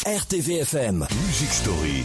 RTVFM Music Story.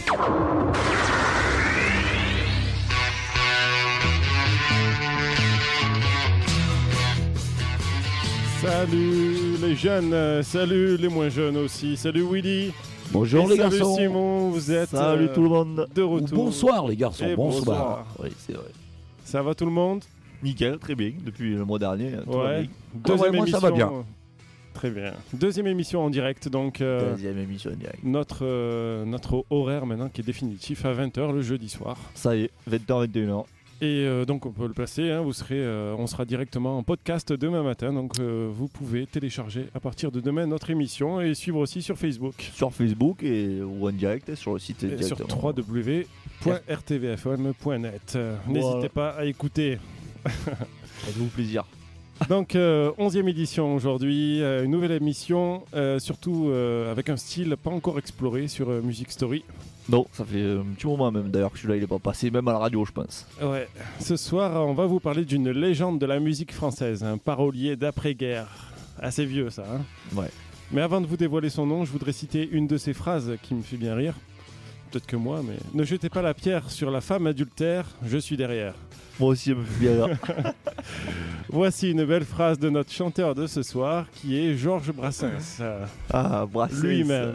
Salut les jeunes, salut les moins jeunes aussi, salut Willy. Bonjour les salut garçons. Simon, vous êtes Salut tout le monde. de retour. Bonsoir les garçons, Et bonsoir. Oui, c'est vrai. Ça va tout le monde? Nickel, très bien, depuis le mois dernier. Tout va Ouais. bien. Deuxième moi, émission. ça va bien. Très bien. Deuxième émission en direct, donc Deuxième émission direct. notre horaire maintenant qui est définitif à 20h le jeudi soir. Ça y est, 20h, 21h. Et donc on peut le placer, hein, on sera directement en podcast demain matin, donc vous pouvez télécharger à partir de demain notre émission et suivre aussi sur Facebook. Sur Facebook ou en direct sur le site Et sur directement. www.rtvfm.net. N'hésitez pas à écouter. Faites-vous plaisir. Donc, 11e édition aujourd'hui, une nouvelle émission, surtout avec un style pas encore exploré sur Music Story. Non, ça fait un petit moment même d'ailleurs que celui-là il est pas passé, même à la radio je pense. Ouais. Ce soir, on va vous parler d'une légende de la musique française, un parolier d'après-guerre. Assez vieux ça, hein. Ouais. Mais avant de vous dévoiler son nom, je voudrais citer une de ses phrases qui me fait bien rire. Peut-être que moi, mais... Ne jetez pas la pierre sur la femme adultère, je suis derrière. Moi aussi, elle me fait bien rire. Voici une belle phrase de notre chanteur de ce soir, qui est Georges Brassens. Ah, Brassens. Lui-même.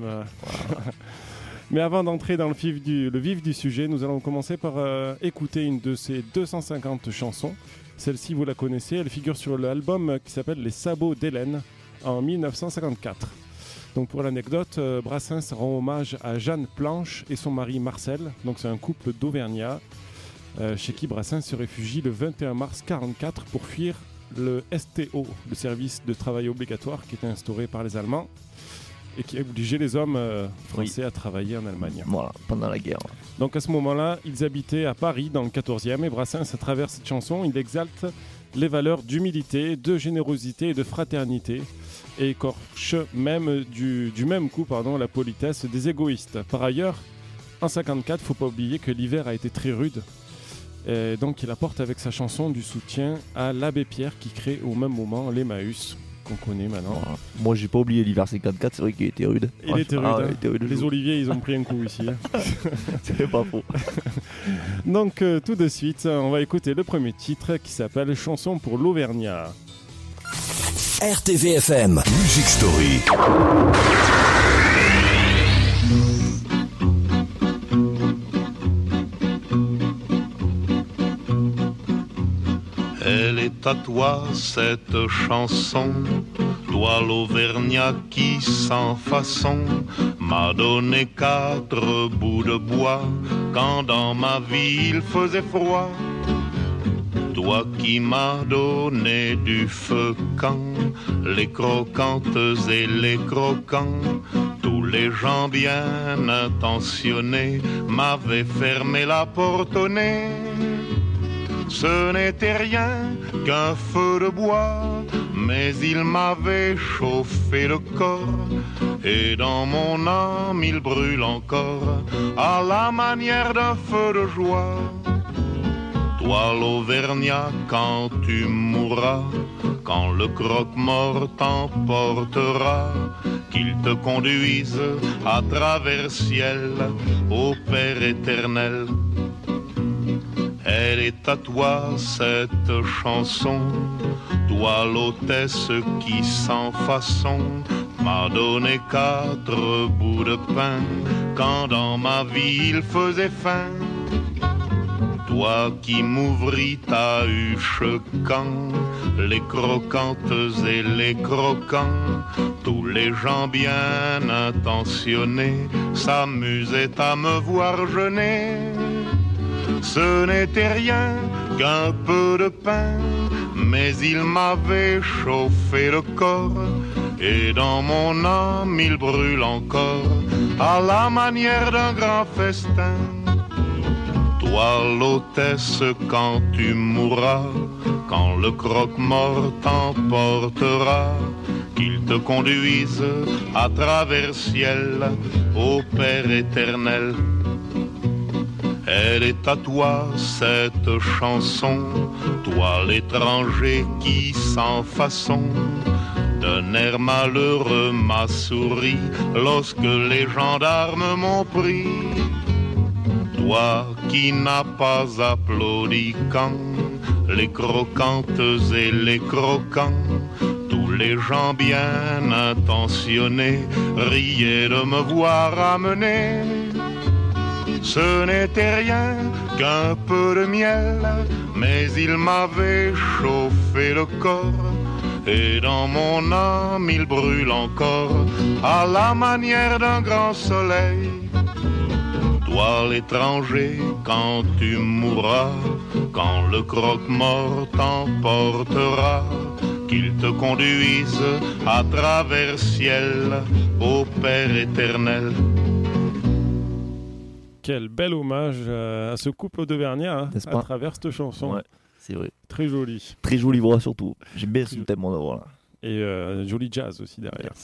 Mais avant d'entrer dans le vif du sujet, nous allons commencer par écouter une de ses 250 chansons. Celle-ci, vous la connaissez, elle figure sur l'album qui s'appelle Les Sabots d'Hélène en 1954. Donc pour l'anecdote, Brassens rend hommage à Jeanne Planche et son mari Marcel. Donc c'est un couple d'Auvergnat chez qui Brassens se réfugie le 21 mars 1944 pour fuir le STO, le service de travail obligatoire qui était instauré par les Allemands et qui obligeait les hommes français à travailler en Allemagne. Voilà, pendant la guerre. Donc à ce moment-là, ils habitaient à Paris dans le 14e et Brassens, à travers cette chanson, il exalte les valeurs d'humilité, de générosité et de fraternité et écorche même du même coup la politesse des égoïstes. Par ailleurs, en 1954, il ne faut pas oublier que l'hiver a été très rude. Et donc il apporte avec sa chanson du soutien à l'abbé Pierre qui crée au même moment l'Emmaüs qu'on connaît maintenant. Voilà. Moi j'ai pas oublié l'hiver 54, c'est vrai qu'il était rude. Il était rude, ouais, hein. il était rude. Les oliviers ils ont pris un coup ici. C'est pas faux. Donc tout de suite on va écouter le premier titre qui s'appelle Chanson pour l'Auvergnat. RTVFM Music Story. Elle est à toi cette chanson, toi l'Auvergnat qui sans façon m'a donné 4 bouts de bois quand dans ma vie il faisait froid. Toi qui m'as donné du feu quand les croquantes et les croquants, tous les gens bien intentionnés m'avaient fermé la porte au nez. Ce n'était rien qu'un feu de bois, mais il m'avait chauffé le corps, et dans mon âme il brûle encore, à la manière d'un feu de joie. Toi l'Auvergnat, quand tu mourras, quand le croque-mort t'emportera, qu'il te conduise à travers ciel au Père éternel. Elle est à toi cette chanson, toi l'hôtesse qui sans façon m'a donné 4 bouts de pain quand dans ma vie il faisait faim. Toi qui m'ouvris ta huche quand les croquantes et les croquants, tous les gens bien intentionnés s'amusaient à me voir jeûner. Ce n'était rien qu'un peu de pain, mais il m'avait chauffé le corps, et dans mon âme il brûle encore, à la manière d'un grand festin. Toi l'hôtesse, quand tu mourras, quand le croque-mort t'emportera, qu'il te conduise à travers ciel au Père éternel. Elle est à toi cette chanson, toi l'étranger qui sans façon d'un air malheureux m'a souri lorsque les gendarmes m'ont pris. Toi qui n'as pas applaudi quand les croquantes et les croquants, tous les gens bien intentionnés riaient de me voir amener. Ce n'était rien qu'un peu de miel, mais il m'avait chauffé le corps. Et dans mon âme il brûle encore à la manière d'un grand soleil. Toi l'étranger, quand tu mourras, quand le croque-mort t'emportera, qu'il te conduise à travers ciel au Père éternel. Quel bel hommage à ce couple d'Auvergnats N'est-ce à pas? travers cette chanson. Ouais, c'est vrai. Très joli. Très jolie voix surtout. J'aime bien ce thème mon là. Et joli jazz aussi derrière.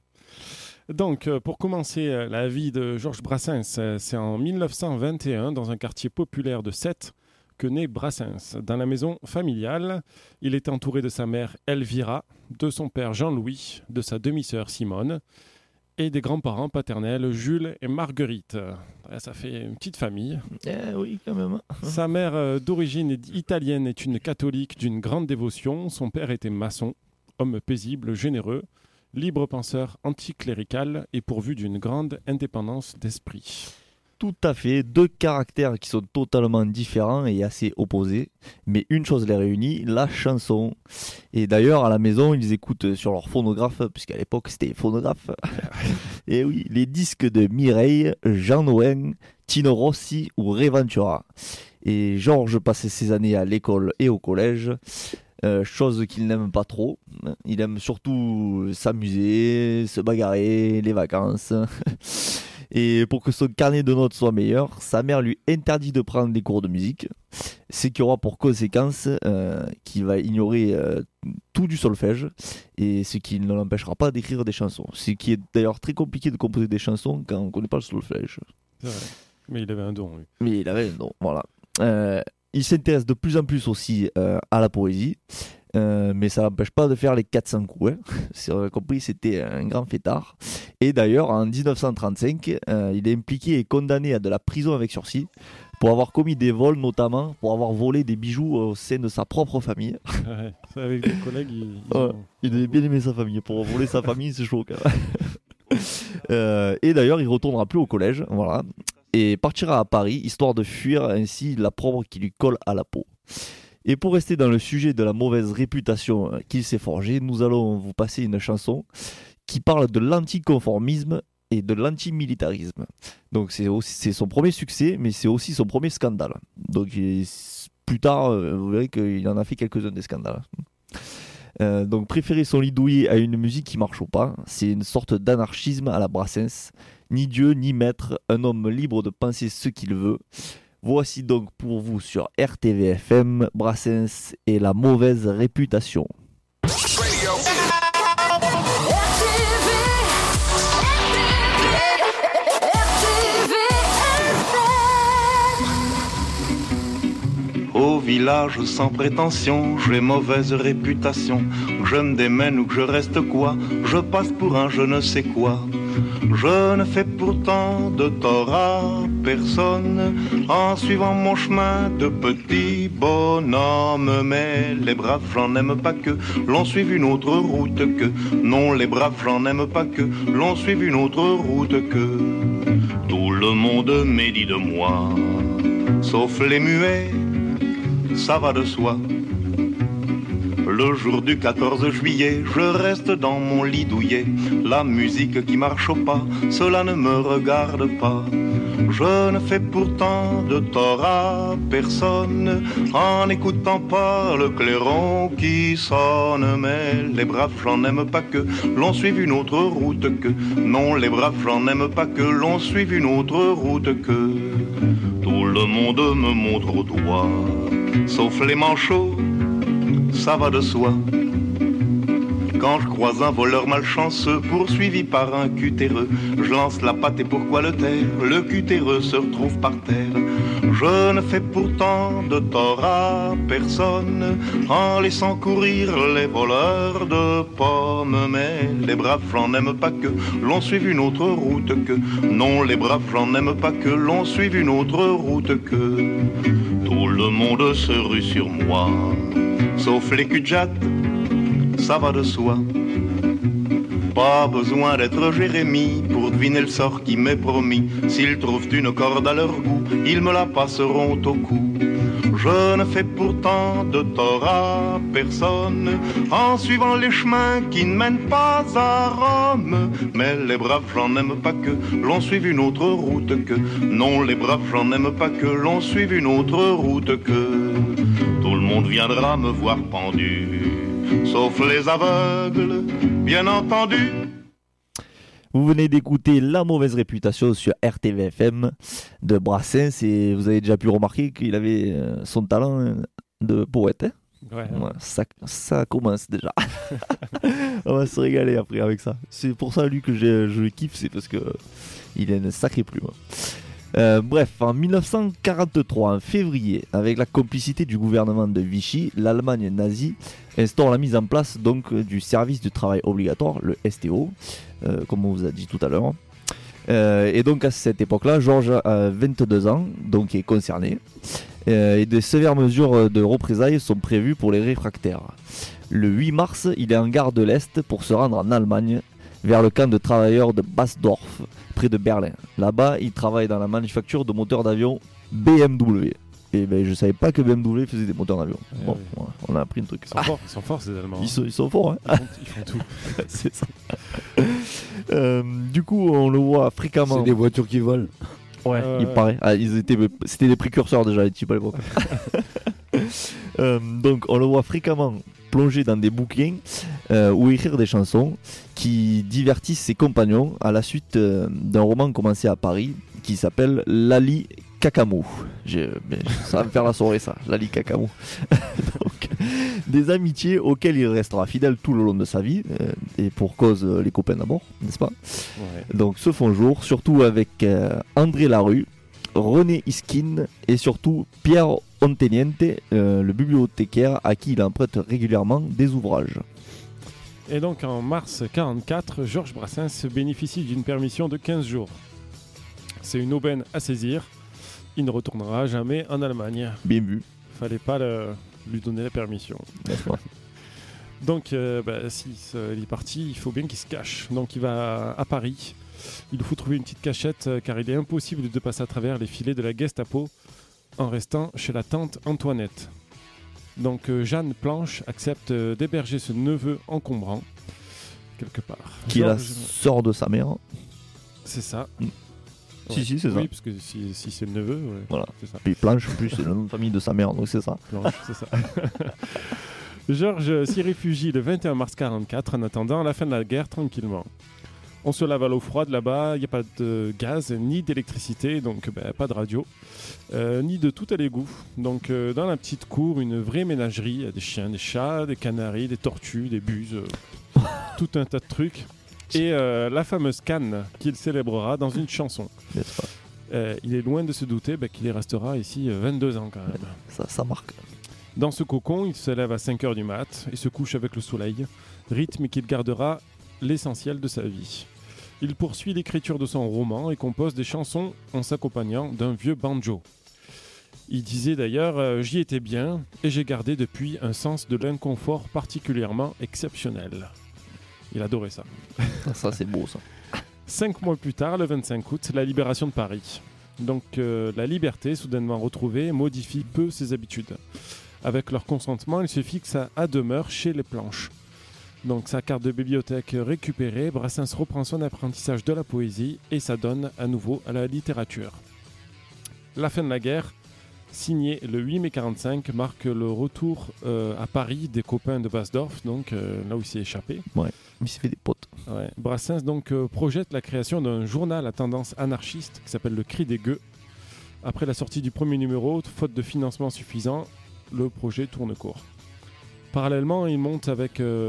Donc, pour commencer la vie de Georges Brassens, c'est en 1921, dans un quartier populaire de Sète, que naît Brassens. Dans la maison familiale, il est entouré de sa mère Elvira, de son père Jean-Louis, de sa demi-sœur Simone, et des grands-parents paternels Jules et Marguerite. Ça fait une petite famille. Oui, quand même. Sa mère, d'origine italienne, est une catholique d'une grande dévotion. Son père était maçon, homme paisible, généreux, libre penseur anticlérical et pourvu d'une grande indépendance d'esprit. Tout à fait, deux caractères qui sont totalement différents et assez opposés, mais une chose les réunit, la chanson. Et d'ailleurs, à la maison, ils écoutent sur leur phonographe, puisqu'à l'époque c'était phonographe, et oui, les disques de Mireille, Jean Noën, Tino Rossi ou Ray Ventura. Et Georges passait ses années à l'école et au collège, chose qu'il n'aime pas trop. Il aime surtout s'amuser, se bagarrer, les vacances. Et pour que son carnet de notes soit meilleur, sa mère lui interdit de prendre des cours de musique, ce qui aura pour conséquence qu'il va ignorer tout du solfège, et ce qui ne l'empêchera pas d'écrire des chansons. Ce qui est d'ailleurs très compliqué de composer des chansons quand on ne connaît pas le solfège. C'est vrai. Mais il avait un don, lui. Mais il avait un don, voilà. Il s'intéresse de plus en plus aussi à la poésie, mais ça n'empêche pas de faire les 400 coups. C'est compris, c'était un grand fêtard. Et d'ailleurs, en 1935, il est impliqué et condamné à de la prison avec sursis pour avoir commis des vols, notamment pour avoir volé des bijoux au sein de sa propre famille. Ouais, avec des collègues, Il devait bien aimer sa famille. Pour voler sa famille, c'est chaud quand même. Et d'ailleurs, il ne retournera plus au collège, voilà, et partira à Paris, histoire de fuir ainsi l'opprobre qui lui colle à la peau. Et pour rester dans le sujet de la mauvaise réputation qu'il s'est forgée, nous allons vous passer une chanson qui parle de l'anticonformisme et de l'antimilitarisme. Donc c'est son premier succès, mais c'est aussi son premier scandale. Donc plus tard, vous verrez qu'il en a fait quelques-uns des scandales. Donc préférer son lit douillet à une musique qui marche au pas, c'est une sorte d'anarchisme à la Brassens. Ni Dieu ni maître, un homme libre de penser ce qu'il veut. Voici donc pour vous sur RTVFM, Brassens et la mauvaise réputation. Au village sans prétention, j'ai mauvaise réputation. Que je me démène ou que je reste quoi, je passe pour un je ne sais quoi. Je ne fais pourtant de tort à personne en suivant mon chemin de petit bonhomme. Mais les braves, j'en aime pas que l'on suive une autre route que. Non, les braves, j'en aime pas que l'on suive une autre route que. Tout le monde médit de moi, sauf les muets, ça va de soi. Le jour du 14 juillet, je reste dans mon lit douillet. La musique qui marche au pas, cela ne me regarde pas. Je ne fais pourtant de tort à personne en n'écoutant pas le clairon qui sonne. Mais les braves, j'en aime pas que l'on suive une autre route que. Non, les braves, j'en aime pas que l'on suive une autre route que. Tout le monde me montre au doigt, sauf les manchots, ça va de soi. Quand je croise un voleur malchanceux poursuivi par un cutéreux, je lance la patte et pourquoi le taire? Le cutéreux se retrouve par terre. Je ne fais pourtant de tort à personne en laissant courir les voleurs de pommes. Mais les braves gens n'aiment pas que l'on suive une autre route que. Non, les braves gens n'aiment pas que l'on suive une autre route que. Tout le monde se rue sur moi, sauf les cul-de-jatte, ça va de soi. Pas besoin d'être Jérémie pour deviner le sort qui m'est promis. S'ils trouvent une corde à leur goût, ils me la passeront au cou. Je ne fais pourtant de tort à personne en suivant les chemins qui ne mènent pas à Rome. Mais les braves gens n'aiment pas que l'on suive une autre route que. Non, les braves gens n'aiment pas que l'on suive une autre route que. Tout le monde viendra me voir pendu, sauf les aveugles, bien entendu. Vous venez d'écouter La Mauvaise Réputation sur RTV-FM de Brassens et vous avez déjà pu remarquer qu'il avait son talent de poète. Hein, Ouais. ouais, ça commence déjà. On va se régaler après avec ça. C'est pour ça lui que je le kiffe, c'est parce que il a une sacrée plume. Bref, en 1943, en février, avec la complicité du gouvernement de Vichy, l'Allemagne nazie instaure la mise en place donc du service du travail obligatoire, le STO, comme on vous a dit tout à l'heure. Et donc à cette époque-là, Georges a 22 ans, donc est concerné. Et de sévères mesures de représailles sont prévues pour les réfractaires. Le 8 mars, il est en gare de l'Est pour se rendre en Allemagne, vers le camp de travailleurs de Basdorf, près de Berlin. Là-bas, il travaille dans la manufacture de moteurs d'avion BMW. Et ben, je savais pas que BMW faisait des moteurs d'avion. Bon, oui. voilà, on a appris un truc. Ils sont forts ces Allemands. Ils sont forts, hein. Ils font tout. C'est ça. Du coup, on le voit fréquemment. C'est des voitures qui volent. Ouais, il paraît. Ah, c'était des précurseurs déjà, les types à l'époque. Donc, on le voit fréquemment plonger dans des bouquins ou écrire des chansons qui divertissent ses compagnons à la suite d'un roman commencé à Paris qui s'appelle Lali Kakamou. Ça va me faire la soirée, ça, Lali Kakamou. Donc, des amitiés auxquelles il restera fidèle tout le long de sa vie, et pour cause les copains d'abord, n'est-ce pas? Ouais. Donc se font jour, surtout avec André Larue, René Iskin et surtout Pierre Onteniente, le bibliothécaire à qui il emprunte régulièrement des ouvrages. Et donc en mars 1944, Georges Brassens bénéficie d'une permission de 15 jours. C'est une aubaine à saisir. Il ne retournera jamais en Allemagne. Bien vu. Fallait pas lui donner la permission. N'est-ce pas? Donc s'il est parti, il faut bien qu'il se cache. Donc il va à Paris. Il lui faut trouver une petite cachette car il est impossible de passer à travers les filets de la Gestapo en restant chez la tante Antoinette. Donc Jeanne Planche accepte d'héberger ce neveu encombrant quelque part. Qui est la Georges- sœur de sa mère. C'est ça. Si, c'est ça. Oui, parce que si c'est le neveu, ouais, Voilà. c'est ça. Puis Planche, en plus, c'est le nom de famille de sa mère, donc c'est ça. Planche, c'est ça. Georges s'y réfugie le 21 mars 1944 en attendant la fin de la guerre tranquillement. On se lave à l'eau froide là-bas, il n'y a pas de gaz ni d'électricité, donc pas de radio, ni de tout à l'égout. Donc dans la petite cour, une vraie ménagerie, il y a des chiens, des chats, des canaris, des tortues, des buses, tout un tas de trucs. Et la fameuse canne qu'il célébrera dans une chanson. N'est-ce pas? Il est loin de se douter qu'il y restera ici 22 ans quand même. Ça marque. Dans ce cocon, il se lève à 5h du mat et se couche avec le soleil, rythme qu'il gardera l'essentiel de sa vie. Il poursuit l'écriture de son roman et compose des chansons en s'accompagnant d'un vieux banjo. Il disait d'ailleurs « J'y étais bien et j'ai gardé depuis un sens de l'inconfort particulièrement exceptionnel ». Il adorait ça. Ça, c'est beau, ça. 5 mois plus tard, le 25 août, la libération de Paris. Donc la liberté, soudainement retrouvée, modifie peu ses habitudes. Avec leur consentement, il se fixe à demeure chez les Planches. Donc sa carte de bibliothèque récupérée, Brassens reprend son apprentissage de la poésie et s'adonne à nouveau à la littérature. La fin de la guerre, signée le 8 mai 1945, marque le retour à Paris des copains de Basdorf, donc là où il s'est échappé. Il s'est fait des potes. Ouais. Brassens donc projette la création d'un journal à tendance anarchiste qui s'appelle Le Cri des Gueux. Après la sortie du premier numéro, faute de financement suffisant, le projet tourne court. Parallèlement, il monte avec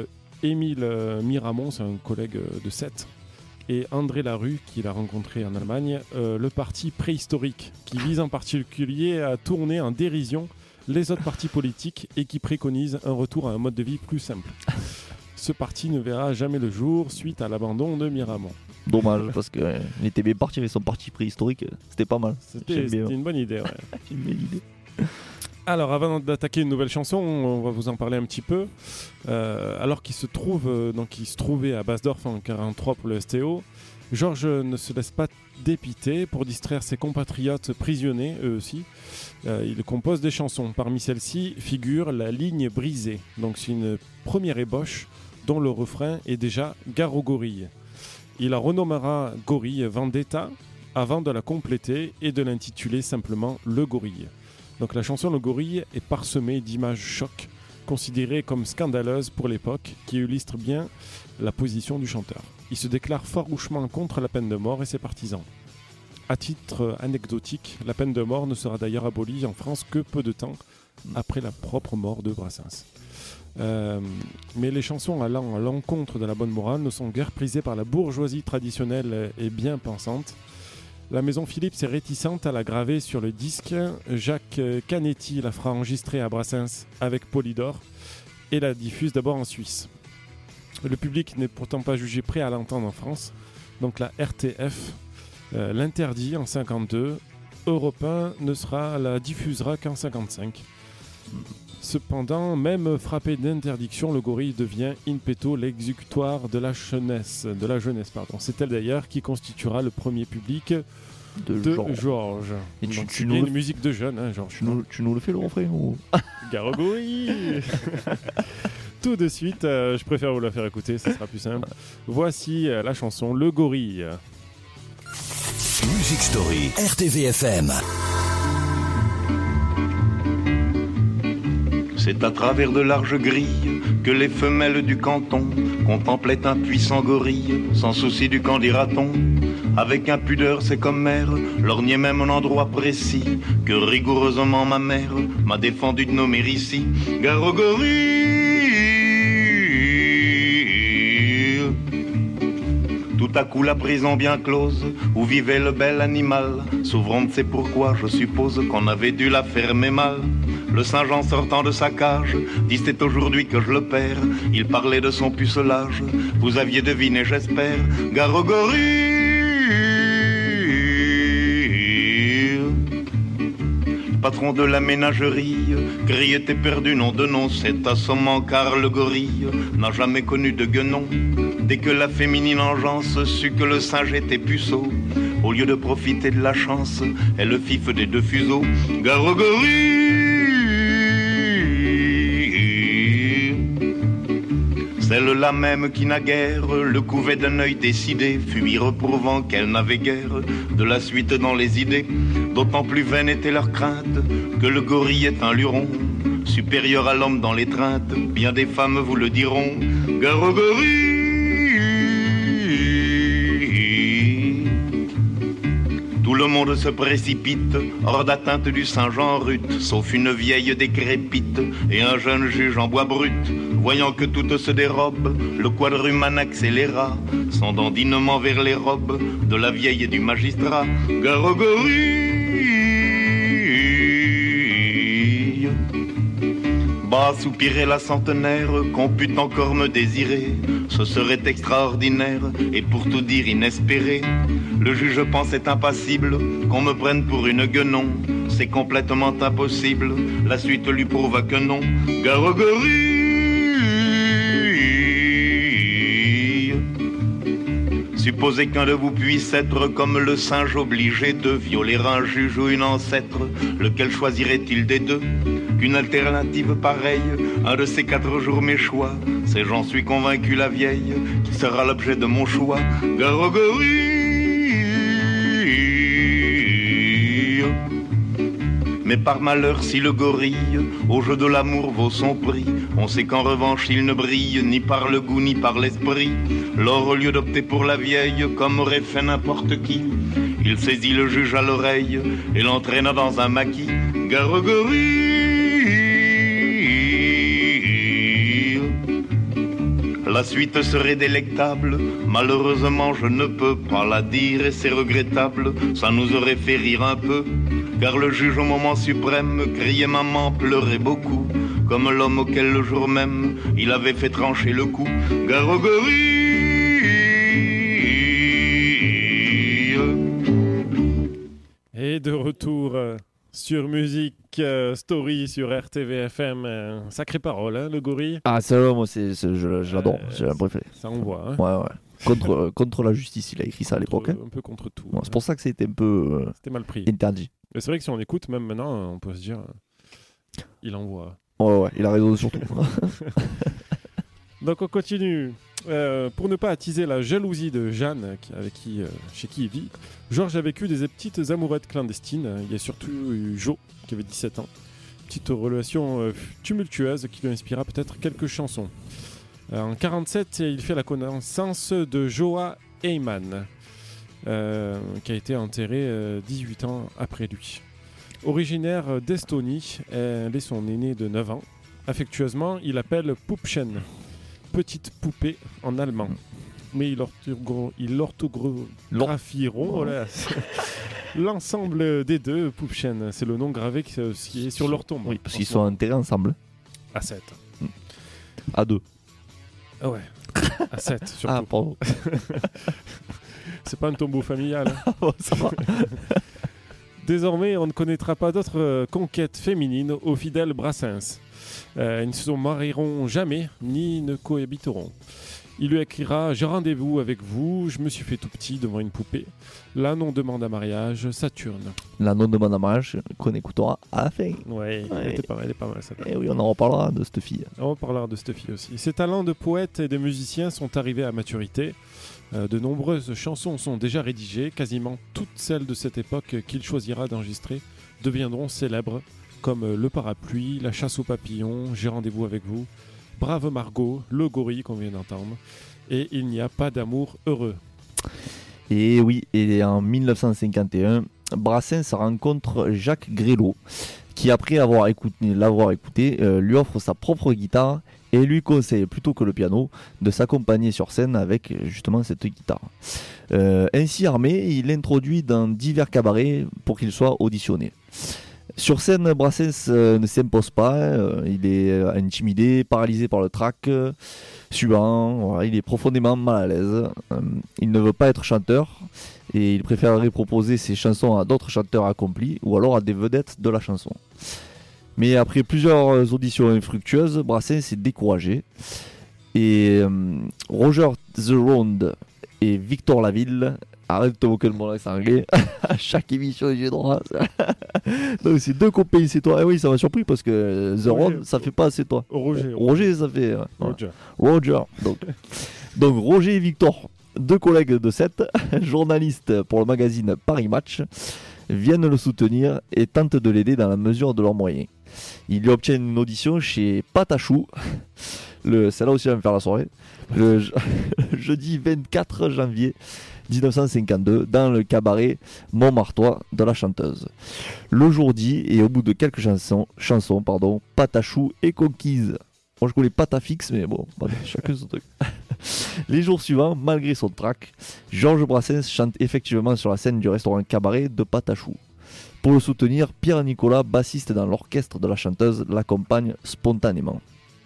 Émile Miramont, c'est un collègue de Sète, et André Larue, qu'il a rencontré en Allemagne, le parti préhistorique, qui vise en particulier à tourner en dérision les autres partis politiques et qui préconise un retour à un mode de vie plus simple. Ce parti ne verra jamais le jour suite à l'abandon de Miramont. Dommage, parce qu'il était bien parti avec son parti préhistorique, c'était pas mal. C'était une bonne idée, ouais. J'aime bien l'idée. Alors, avant d'attaquer une nouvelle chanson, on va vous en parler un petit peu. Alors qu'il se trouvait à Basdorf en 1943 pour le STO, Georges ne se laisse pas dépiter. Pour distraire ses compatriotes prisonniers, eux aussi, il compose des chansons. Parmi celles-ci figure La ligne brisée. Donc, c'est une première ébauche dont le refrain est déjà Gare aux gorilles. Il la renommera Gorille Vendetta avant de la compléter et de l'intituler simplement Le Gorille. Donc la chanson Le Gorille est parsemée d'images chocs, considérées comme scandaleuses pour l'époque, qui illustrent bien la position du chanteur. Il se déclare farouchement contre la peine de mort et ses partisans. À titre anecdotique, la peine de mort ne sera d'ailleurs abolie en France que peu de temps après la propre mort de Brassens. Mais les chansons allant à l'encontre de la bonne morale ne sont guère prisées par la bourgeoisie traditionnelle et bien pensante. La maison Philips est réticente à la graver sur le disque. Jacques Canetti la fera enregistrer à Brassens avec Polydor et la diffuse d'abord en Suisse. Le public n'est pourtant pas jugé prêt à l'entendre en France, donc la RTF l'interdit en 1952. Europe 1 la diffusera qu'en 1955. Cependant, même frappé d'interdiction, Le Gorille devient in petto l'exécutoire de la jeunesse. C'est elle d'ailleurs qui constituera le premier public de Georges. Et tu nous une musique de jeune, hein, Georges. Tu nous le fais le refrain ou... Gare aux gorilles. Tout de suite, je préfère vous la faire écouter, ça sera plus simple. Voici la chanson Le Gorille. Music Story, RTVFM. C'est à travers de larges grilles que les femelles du canton contemplaient un puissant gorille, sans souci du qu'en dira-t-on. Avec impudeur, c'est comme mère, lorgnait même un endroit précis que rigoureusement ma mère m'a défendu de nommer ici. Gare aux gorilles. Tout à coup la prison bien close où vivait le bel animal, s'ouvrant de ses pourquoi, je suppose qu'on avait dû la fermer mal. Le Saint-Jean sortant de sa cage dit c'est aujourd'hui que je le perds. Il parlait de son pucelage, vous aviez deviné j'espère. Gare aux gorilles. Patron de la ménagerie criait éperdu nom de nom. C'est assommant car le gorille n'a jamais connu de guenon. Dès que la féminine engeance sut que le singe était puceau, au lieu de profiter de la chance, elle le fif des deux fuseaux. Gare aux gorilles. Celle-là même qui naguère le couvait d'un œil décidé, fut lui reprouvant qu'elle n'avait guère de la suite dans les idées. D'autant plus vaine était leur crainte que le gorille est un luron, supérieur à l'homme dans l'étreinte, bien des femmes vous le diront. Gare aux gorilles. Tout le monde se précipite hors d'atteinte du Saint-Jean rut, sauf une vieille décrépite et un jeune juge en bois brut. Voyant que tout se dérobe, le quadrumane accéléra son dandinement vers les robes de la vieille et du magistrat. Gare aux gorilles. Bas soupirait la centenaire qu'on pût encore me désirer. Ce serait extraordinaire et pour tout dire inespéré. Le juge pensait impassible qu'on me prenne pour une guenon. C'est complètement impossible, la suite lui prouva que non. Gare aux gorilles. Supposez qu'un de vous puisse être comme le singe obligé de violer un juge ou une ancêtre. Lequel choisirait-il des deux? Qu'une alternative pareille, un de ces 4 jours mes choix, c'est j'en suis convaincu la vieille, qui sera l'objet de mon choix. Gare aux gorilles. Mais par malheur si le gorille au jeu de l'amour vaut son prix, on sait qu'en revanche il ne brille ni par le goût ni par l'esprit. Lors au lieu d'opter pour la vieille comme aurait fait n'importe qui, il saisit le juge à l'oreille et l'entraîna dans un maquis. Gare aux gorilles. La suite serait délectable, malheureusement je ne peux pas la dire et c'est regrettable, ça nous aurait fait rire un peu, car le juge au moment suprême criait maman, pleurait beaucoup, comme l'homme auquel le jour même il avait fait trancher le cou. Gare aux gorilles. Et de retour sur Musique Story sur RTVFM. Sacrée parole, hein, le gorille. Ah, celle-là, moi, je l'adore. C'est la préférée. Ça envoie. Hein. Ouais. Contre la justice, il a écrit ça à l'époque. Un peu contre tout. Ouais, c'est pour ça que c'était un peu c'était mal pris. interdit. Mais c'est vrai que si on écoute, même maintenant, on peut se dire il envoie. Ouais, il a raison surtout. Donc on continue. Pour ne pas attiser la jalousie de Jeanne, chez qui il vit, Georges a vécu des petites amourettes clandestines. Il y a surtout eu Jo, qui avait 17 ans. Petite relation tumultueuse qui lui inspira peut-être quelques chansons. En 1947, il fait la connaissance de Joa Heyman, qui a été enterré 18 ans après lui. Originaire d'Estonie, elle est son aînée de 9 ans. Affectueusement, il appelle Pupchen, petite poupée en allemand. Mais ils orthographieront l'ensemble des deux, Pupchen. C'est le nom gravé qui est sur leur tombe. Oui, parce qu'ils sont enterrés ensemble. À 7. À 2. Ah ouais. À 7 surtout. Ah, pardon. C'est pas un tombeau familial. Hein. Ça va. Désormais, on ne connaîtra pas d'autres conquêtes féminines au fidèle Brassens. Ils ne se marieront jamais, ni ne cohabiteront. Il lui écrira « J'ai rendez-vous avec vous, je me suis fait tout petit devant une poupée. Là, non demande à mariage, Saturne. » La non-demande à mariage qu'on écoutera à la fin. Ouais, elle est pas mal ça. Et oui, on en reparlera de cette fille. On reparlera de cette fille aussi. Ses talents de poète et de musicien sont arrivés à maturité. De nombreuses chansons sont déjà rédigées. Quasiment toutes celles de cette époque qu'il choisira d'enregistrer deviendront célèbres, comme Le Parapluie, La Chasse aux papillons, J'ai rendez-vous avec vous, Brave Margot, Le Gorille qu'on vient d'entendre, et Il n'y a pas d'amour heureux. Et oui, et en 1951, Brassens rencontre Jacques Grélot, qui après l'avoir écouté, lui offre sa propre guitare et lui conseille, plutôt que le piano, de s'accompagner sur scène avec justement cette guitare. Ainsi armé, il l'introduit dans divers cabarets pour qu'il soit auditionné. Sur scène, Brassens ne s'impose pas, il est intimidé, paralysé par le trac, suant, voilà, il est profondément mal à l'aise. Il ne veut pas être chanteur et il préférerait proposer ses chansons à d'autres chanteurs accomplis ou alors à des vedettes de la chanson. Mais après plusieurs auditions infructueuses, Brassens est découragé et Roger The Round et Victor Laville, arrête de te moquer de mon accent anglais, à chaque émission j'ai droit. Donc c'est deux copains, c'est toi. Et oui, ça m'a surpris parce que The Round, ça fait pas c'est toi. Roger, ça fait. Roger. Donc Roger et Victor, deux collègues de 7, journalistes pour le magazine Paris Match, viennent le soutenir et tentent de l'aider dans la mesure de leurs moyens. Ils lui obtiennent une audition chez Patachou. Celle-là aussi va me faire la soirée. Le jeudi 24 janvier 1952, dans le cabaret Montmartois de la chanteuse. Le jour dit, et au bout de quelques chansons, Patachou est conquise. Moi je connais Patafix, mais bon, chacun son truc. Les jours suivants, malgré son trac, Georges Brassens chante effectivement sur la scène du restaurant cabaret de Patachou. Pour le soutenir, Pierre Nicolas, bassiste dans l'orchestre de la chanteuse, l'accompagne spontanément.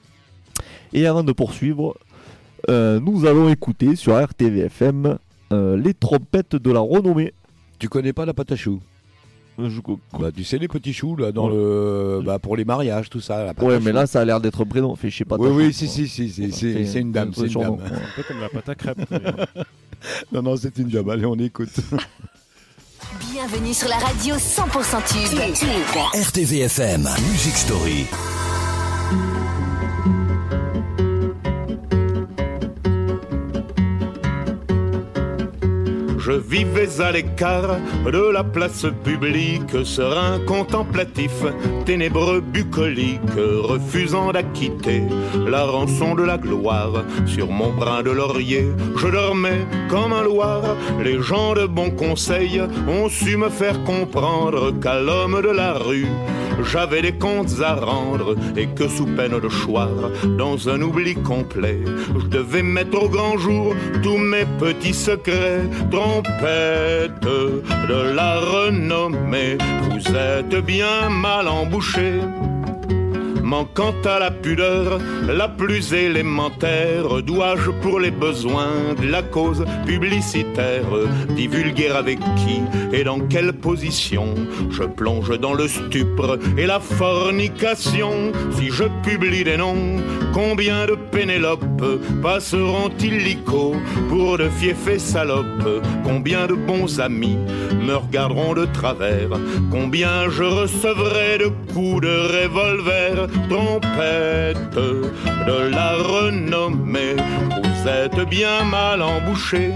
Et avant de poursuivre, nous allons écouter sur RTVFM les trompettes de la renommée. Tu connais pas la Patachou? Tu sais les petits choux là dans pour les mariages tout ça. Ouais, mais là ça a l'air d'être prénom. Fait je sais pas. Oui, c'est une dame, c'est une dame. Un peu comme la pâte à crêpes. Non, c'est une dame. Allez, on écoute. Bienvenue sur la radio 100% tube. RTVFM Music Story. Je vivais à l'écart de la place publique, serein contemplatif, ténébreux bucolique, refusant d'acquitter la rançon de la gloire. Sur mon brin de laurier, je dormais comme un loir. Les gens de bon conseil ont su me faire comprendre qu'à l'homme de la rue, j'avais des comptes à rendre et que sous peine de choir, dans un oubli complet, je devais mettre au grand jour tous mes petits secrets. Trompette de la renommée, vous êtes bien mal embouchée. Manquant à la pudeur la plus élémentaire, dois-je pour les besoins de la cause publicitaire divulguer avec qui et dans quelle position je plonge dans le stupre et la fornication? Si je publie des noms, combien de Pénélope passeront illico pour de fiefs salopes? Combien de bons amis me regarderont de travers? Combien je recevrai de coups de revolver? Trompette de la renommée, vous êtes bien mal embouchée.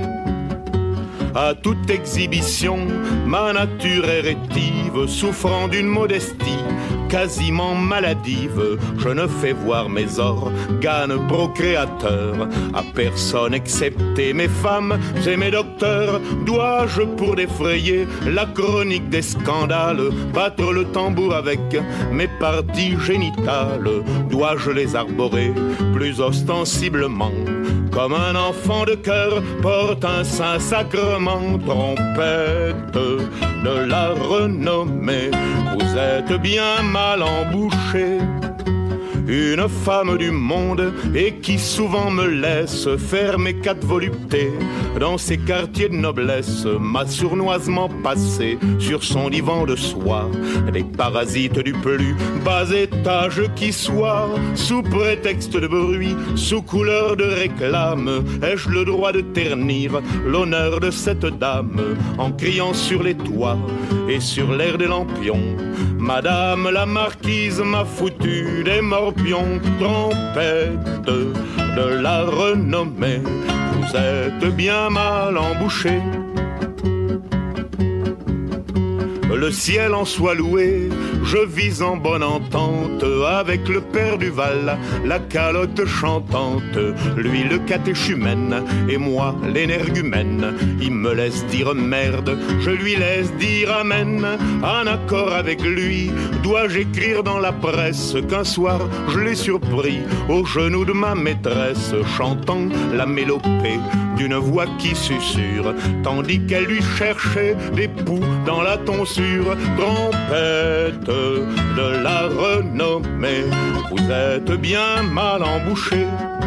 À toute exhibition, ma nature est rétive, souffrant d'une modestie quasiment maladive. Je ne fais voir mes organes procréateurs à personne excepté mes femmes et mes docteurs. Dois-je pour défrayer la chronique des scandales battre le tambour avec mes parties génitales? Dois-je les arborer plus ostensiblement comme un enfant de cœur porte un saint sacrement? Trompette de la renommée, vous êtes bien mal embouchée. Une femme du monde et qui souvent me laisse faire mes 4 voluptés dans ces quartiers de noblesse, m'a sournoisement passé sur son divan de soie des parasites du plus bas étage qui soit. Sous prétexte de bruit, sous couleur de réclame, ai-je le droit de ternir l'honneur de cette dame en criant sur les toits et sur l'air des lampions? Madame la marquise m'a foutu des morpions. Trompette de la renommée, vous êtes bien mal embouchée. Le ciel en soit loué, je vis en bonne entente avec le père Duval, la calotte chantante, lui le catéchumène et moi l'énergumène. Il me laisse dire merde, je lui laisse dire amen. En accord avec lui, dois-je écrire dans la presse qu'un soir je l'ai surpris au genou de ma maîtresse, chantant la mélopée d'une voix qui susurre, tandis qu'elle lui cherchait des poux dans la tonsure. Trompette de la renommée, vous êtes bien mal embouchée.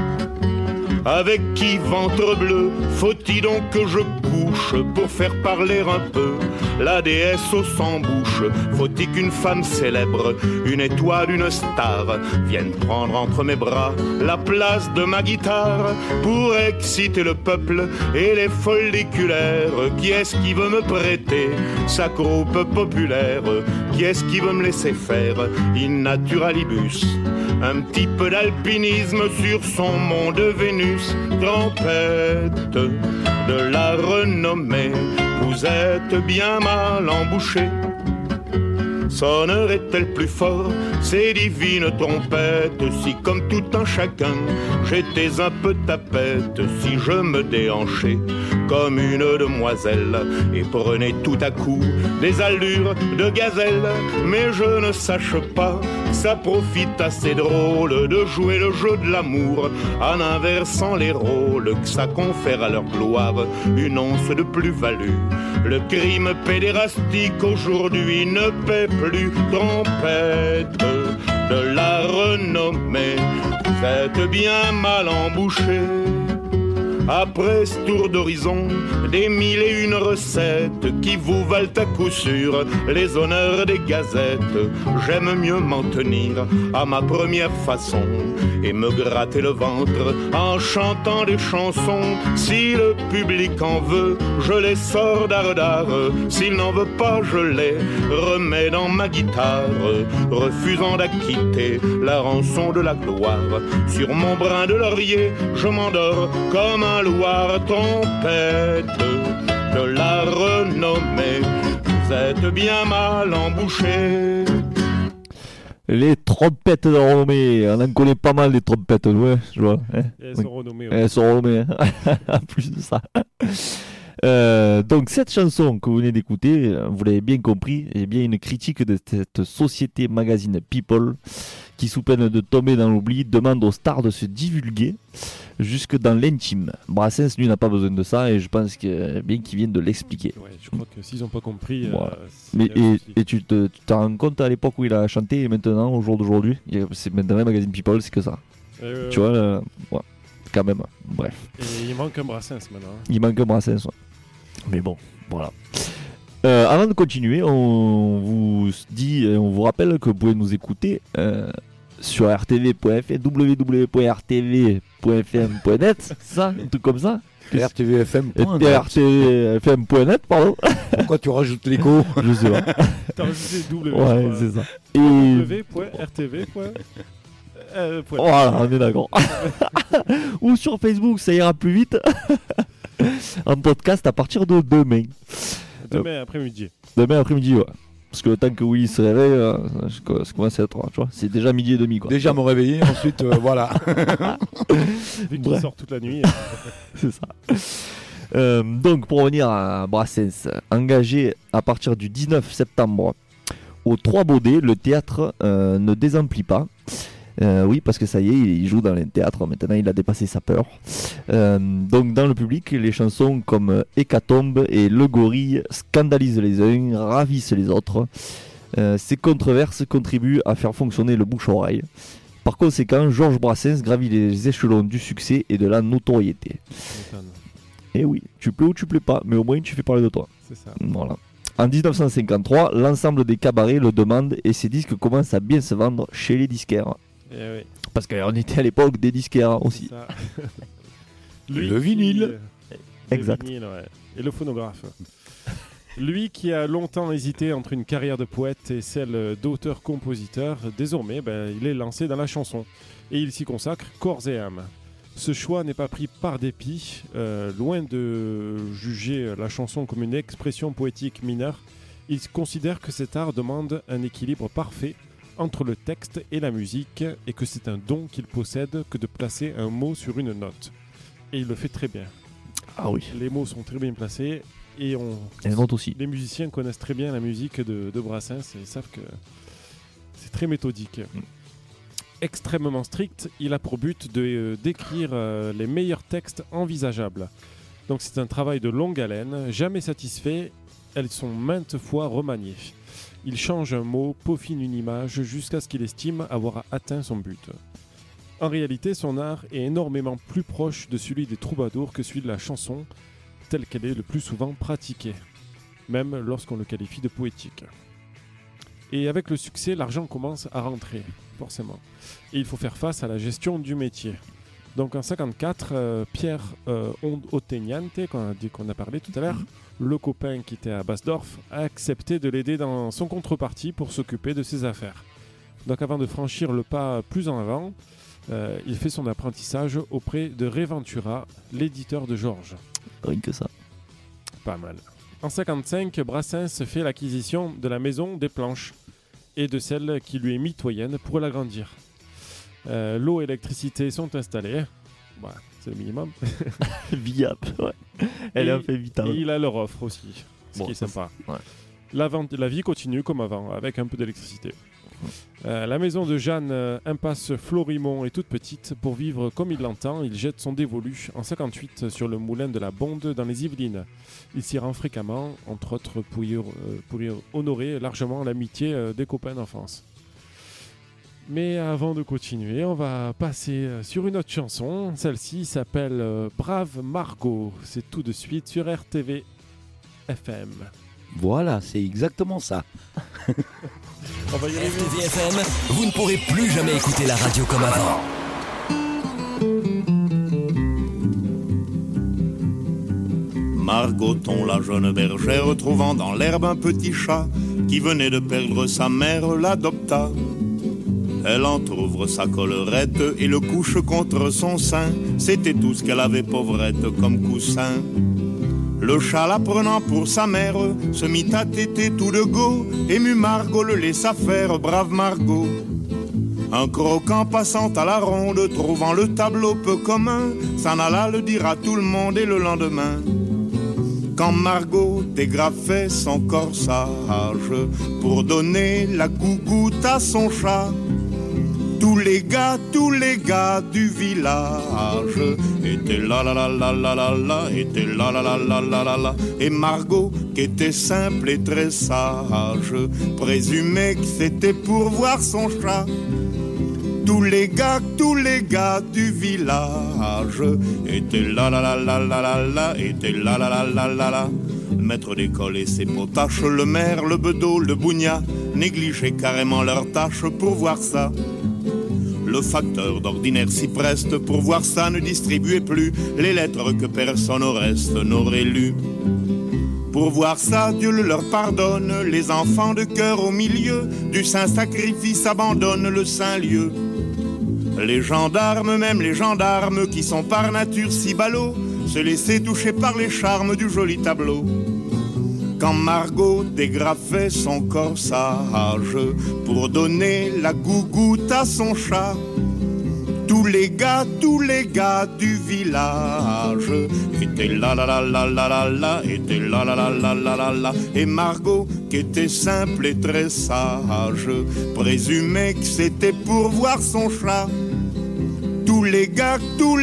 Avec qui, ventre bleu, faut-il donc que je couche pour faire parler un peu la déesse aux 100 bouches? Faut-il qu'une femme célèbre, une étoile, une star, vienne prendre entre mes bras la place de ma guitare pour exciter le peuple et les folliculaires? Qui est-ce qui veut me prêter sa croupe populaire? Qui est-ce qui veut me laisser faire in naturalibus un petit peu d'alpinisme sur son mont de Vénus? Trompette de la renommée, vous êtes bien mal embouchée. Sonnerait-elle plus fort ces divines trompettes si comme tout un chacun j'étais un peu tapette, si je me déhanchais comme une demoiselle et prenais tout à coup des allures de gazelle? Mais je ne sache pas que ça profite assez drôle de jouer le jeu de l'amour en inversant les rôles, que ça confère à leur gloire une once de plus-value. Le crime pédérastique aujourd'hui ne paie plus. Trompette de la renommée, vous êtes bien mal embouchée. Après ce tour d'horizon, des 1001 recettes qui vous valent à coup sûr les honneurs des gazettes, j'aime mieux m'en tenir à ma première façon et me gratter le ventre en chantant des chansons. Si le public en veut, je les sors d'art. S'il n'en veut pas, je les remets dans ma guitare, refusant d'acquitter la rançon de la gloire. Sur mon brin de laurier, je m'endors comme un loir. Trompette de la renommée. Vous êtes bien mal embouchés. Les trompettes de renommée, on en connaît pas mal des trompettes, ouais, je vois. Hein. Elles sont renommées. Elles sont renommées, hein. En plus de ça. Donc cette chanson que vous venez d'écouter, vous l'avez bien compris, est bien une critique de cette société magazine People qui, sous peine de tomber dans l'oubli, demande aux stars de se divulguer jusque dans l'intime. Brassens, lui, n'a pas besoin de ça et je pense que bien qu'il vienne de l'expliquer. Ouais, je crois que s'ils n'ont pas compris... Voilà. c'est Mais, un souci. et tu te rends compte à l'époque où il a chanté et maintenant, au jour d'aujourd'hui, c'est maintenant le magazine People, c'est que ça. Tu vois, ouais, quand même, bref. Et il manque un Brassens maintenant. Il manque un Brassens, ouais. Mais bon, voilà. Avant de continuer, on vous dit, on vous rappelle que vous pouvez nous écouter sur rtv.fr, www.rtv.fm.net, ça, un truc comme ça. rtvfm.net. pardon. Pourquoi tu rajoutes l'écho? Je sais pas. T'as rajouté W. Ouais, c'est ça. Et w.rtv. voilà, on est d'accord. Ou sur Facebook, ça ira plus vite. En podcast à partir de demain. Demain après-midi. Demain après-midi, ouais. Parce que le temps que Willy se réveille, ça commence à être, tu vois, c'est déjà midi et demi, quoi. Déjà me réveiller, ensuite, voilà. Vu qu'il sort toute la nuit. C'est ça. Donc, pour revenir à Brassens, engagé à partir du 19 septembre au 3 Baudets, le théâtre ne désemplit pas. Oui, parce que ça y est, il joue dans les théâtres. Maintenant, il a dépassé sa peur. Donc, dans le public, les chansons comme Hécatombe et Le Gorille scandalisent les uns, ravissent les autres. Ces controverses contribuent à faire fonctionner le bouche-oreille. Par conséquent, Georges Brassens gravit les échelons du succès et de la notoriété. Et oui, tu plais ou tu plais pas, mais au moins tu fais parler de toi. C'est ça. Voilà. En 1953, l'ensemble des cabarets le demandent et ses disques commencent à bien se vendre chez les disquaires. Et oui. Parce qu'on était à l'époque des disquaires aussi. Ça. Le vinyle. Exact. Le vinyle, ouais. Et le phonographe. Lui qui a longtemps hésité entre une carrière de poète et celle d'auteur-compositeur, désormais il est lancé dans la chanson. Et il s'y consacre corps et âme. Ce choix n'est pas pris par dépit. Loin de juger la chanson comme une expression poétique mineure, il considère que cet art demande un équilibre parfait entre le texte et la musique et que c'est un don qu'il possède que de placer un mot sur une note. Et il le fait très bien. Ah oui. Les mots sont très bien placés et les notes aussi. Les musiciens connaissent très bien la musique de Brassens et ils savent que c'est très méthodique. Extrêmement strict, il a pour but d'écrire les meilleurs textes envisageables. Donc c'est un travail de longue haleine, jamais satisfait, elles sont maintes fois remaniées. Il change un mot, peaufine une image jusqu'à ce qu'il estime avoir atteint son but. En réalité, son art est énormément plus proche de celui des troubadours que celui de la chanson, telle qu'elle est le plus souvent pratiquée, même lorsqu'on le qualifie de poétique. Et avec le succès, l'argent commence à rentrer, forcément. Et il faut faire face à la gestion du métier. Donc en 1954, Pierre Otteniante, qu'on a parlé tout à l'heure, le copain qui était à Basdorf, a accepté de l'aider dans son contrepartie pour s'occuper de ses affaires. Donc avant de franchir le pas plus en avant, il fait son apprentissage auprès de Reventura, l'éditeur de Georges. Rien que ça. Pas mal. En 1955, Brassens fait l'acquisition de la maison des Planches et de celle qui lui est mitoyenne pour l'agrandir. L'eau et l'électricité sont installées. Voilà, c'est le minimum. Viable, ouais. Elle est un peu vitale. Et il a leur offre aussi, ce qui est sympa. Ouais. La vie continue comme avant, avec un peu d'électricité. La maison de Jeanne, impasse Florimont, est toute petite. Pour vivre comme il l'entend, il jette son dévolu en 1958 sur le moulin de la Bonde dans les Yvelines. Il s'y rend fréquemment, entre autres pour y honorer largement l'amitié des copains d'enfance. Mais avant de continuer, on va passer sur une autre chanson. Celle-ci s'appelle Brave Margot. C'est tout de suite sur RTV FM. Voilà, c'est exactement ça. On va y arriver. RTV FM, vous ne pourrez plus jamais écouter la radio comme avant. Margoton, la jeune bergère, trouvant dans l'herbe un petit chat qui venait de perdre sa mère, l'adopta. Elle entr'ouvre sa collerette et le couche contre son sein. C'était tout ce qu'elle avait, pauvrette, comme coussin. Le chat la prenant pour sa mère se mit à téter tout de go. Ému Margot le laissa faire, brave Margot. Un croquant passant à la ronde, trouvant le tableau peu commun, s'en alla le dire à tout le monde et le lendemain. Quand Margot dégrafait son corsage pour donner la gougoute à son chat, tous les gars du village étaient là la la la la la la, étaient là la la la la la la. Et Margot, qui était simple et très sage, présumait que c'était pour voir son chat. Tous les gars du village étaient là la la la la la la, étaient là la la la la la. Le maître d'école et ses potaches, le maire, le bedeau, le bougnat, négligeaient carrément leurs tâches pour voir ça. Le facteur d'ordinaire s'y preste pour voir ça, ne distribuait plus les lettres que personne au reste n'aurait lues. Pour voir ça, Dieu le leur pardonne, les enfants de cœur au milieu du saint sacrifice abandonnent le saint lieu. Les gendarmes, même les gendarmes qui sont par nature si ballots, se laissaient toucher par les charmes du joli tableau. Quand Margot dégrafait son corsage pour donner la gougoute à son chat, tous les gars du village étaient là la la la la la la, étaient là la la la la la la. Et Margot, qui était simple et très sage, présumait que c'était pour voir son chat. Tous les gars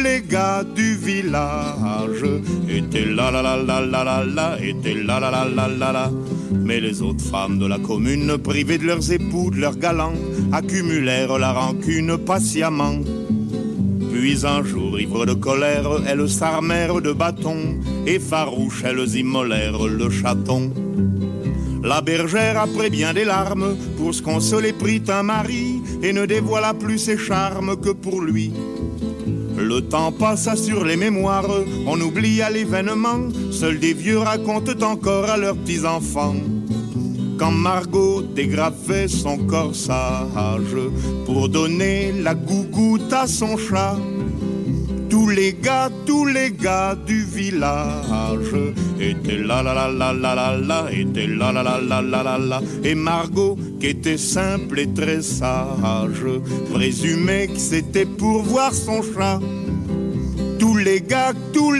du village étaient là la la la la la la, étaient là la la la la la. Mais les autres femmes de la commune, privées de leurs époux, de leurs galants, accumulèrent la rancune patiemment. Puis un jour, ivres de colère, elles s'armèrent de bâtons, et farouches, elles immolèrent le chaton. La bergère, après bien des larmes, pour se consoler prit un mari, et ne dévoila plus ses charmes que pour lui. Le temps passa sur les mémoires, on oublia l'événement, seuls des vieux racontent encore à leurs petits-enfants. Quand Margot dégrafait son corsage pour donner la gougoute à son chat, tous les gars du village étaient là la la la la la la, étaient là la la la la la la. Et Margot, qui était simple et très sage, présumait que c'était pour voir son chat. Tous les gars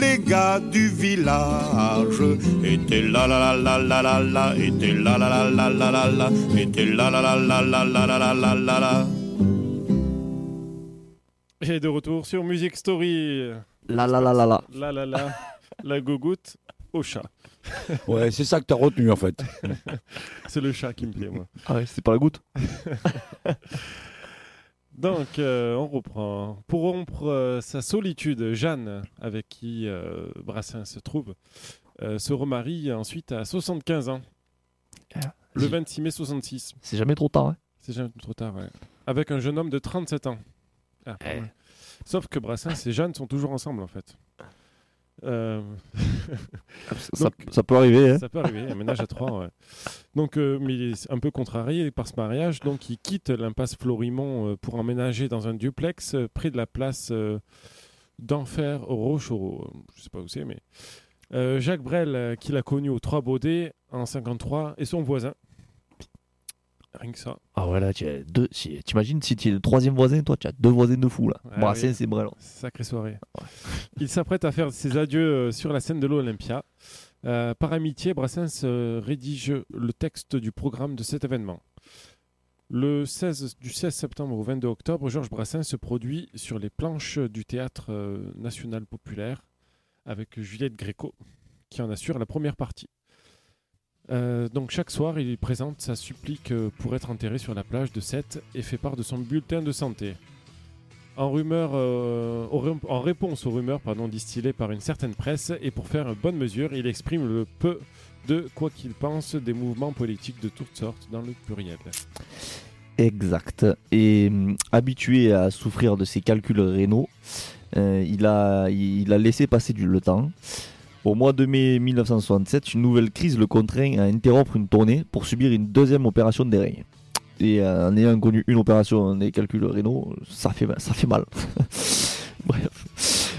du village étaient là la la la la la la, étaient là la la la la la la, étaient là la la la la la la la la la. Et de retour sur Music Story. La la la la la. La gougoute au chat. Ouais, c'est ça que t'as retenu en fait. C'est le chat qui me plaît, moi. Ah ouais, c'est pas la goutte. Donc, on reprend. Pour rompre sa solitude, Jeanne, avec qui Brassens se trouve, se remarie ensuite à 75 ans. Le 26 mai 66. C'est jamais trop tard, hein. C'est jamais trop tard, ouais. Avec un jeune homme de 37 ans. Ah, ouais. Sauf que Brassens et Jeanne sont toujours ensemble, en fait. Ça peut arriver, hein. Ça peut arriver, un ménage à 3, ouais. Donc, mais il est un peu contrarié par ce mariage, donc il quitte l'impasse Florimont pour emménager dans un duplex près de la place d'Enfer au Rochereau. Je sais pas où c'est, mais Jacques Brel, qu'il a connu aux Trois Baudets en 53, est son voisin. Rien que ça. Ah ouais, là, tu as deux. T'imagines si tu es le troisième voisin, toi, tu as deux voisins de fou, là. Ouais, Brassens et Brel. Sacrée soirée. Ouais. Il s'apprête à faire ses adieux sur la scène de l'Olympia. Par amitié, Brassens rédige le texte du programme de cet événement. Du 16 septembre au 22 octobre, Georges Brassens se produit sur les planches du Théâtre National Populaire avec Juliette Gréco, qui en assure la première partie. Donc chaque soir, il présente sa supplique pour être enterré sur la plage de Sète et fait part de son bulletin de santé. En réponse aux rumeurs distillées par une certaine presse et pour faire bonne mesure, il exprime le peu de quoi qu'il pense des mouvements politiques de toutes sortes dans le pluriel. Exact. Et habitué à souffrir de ses calculs rénaux, il a laissé passer le temps. Au mois de mai 1967, une nouvelle crise le contraint à interrompre une tournée pour subir une deuxième opération des reins. Et en ayant connu une opération des calculs rénaux, ça fait mal. Bref.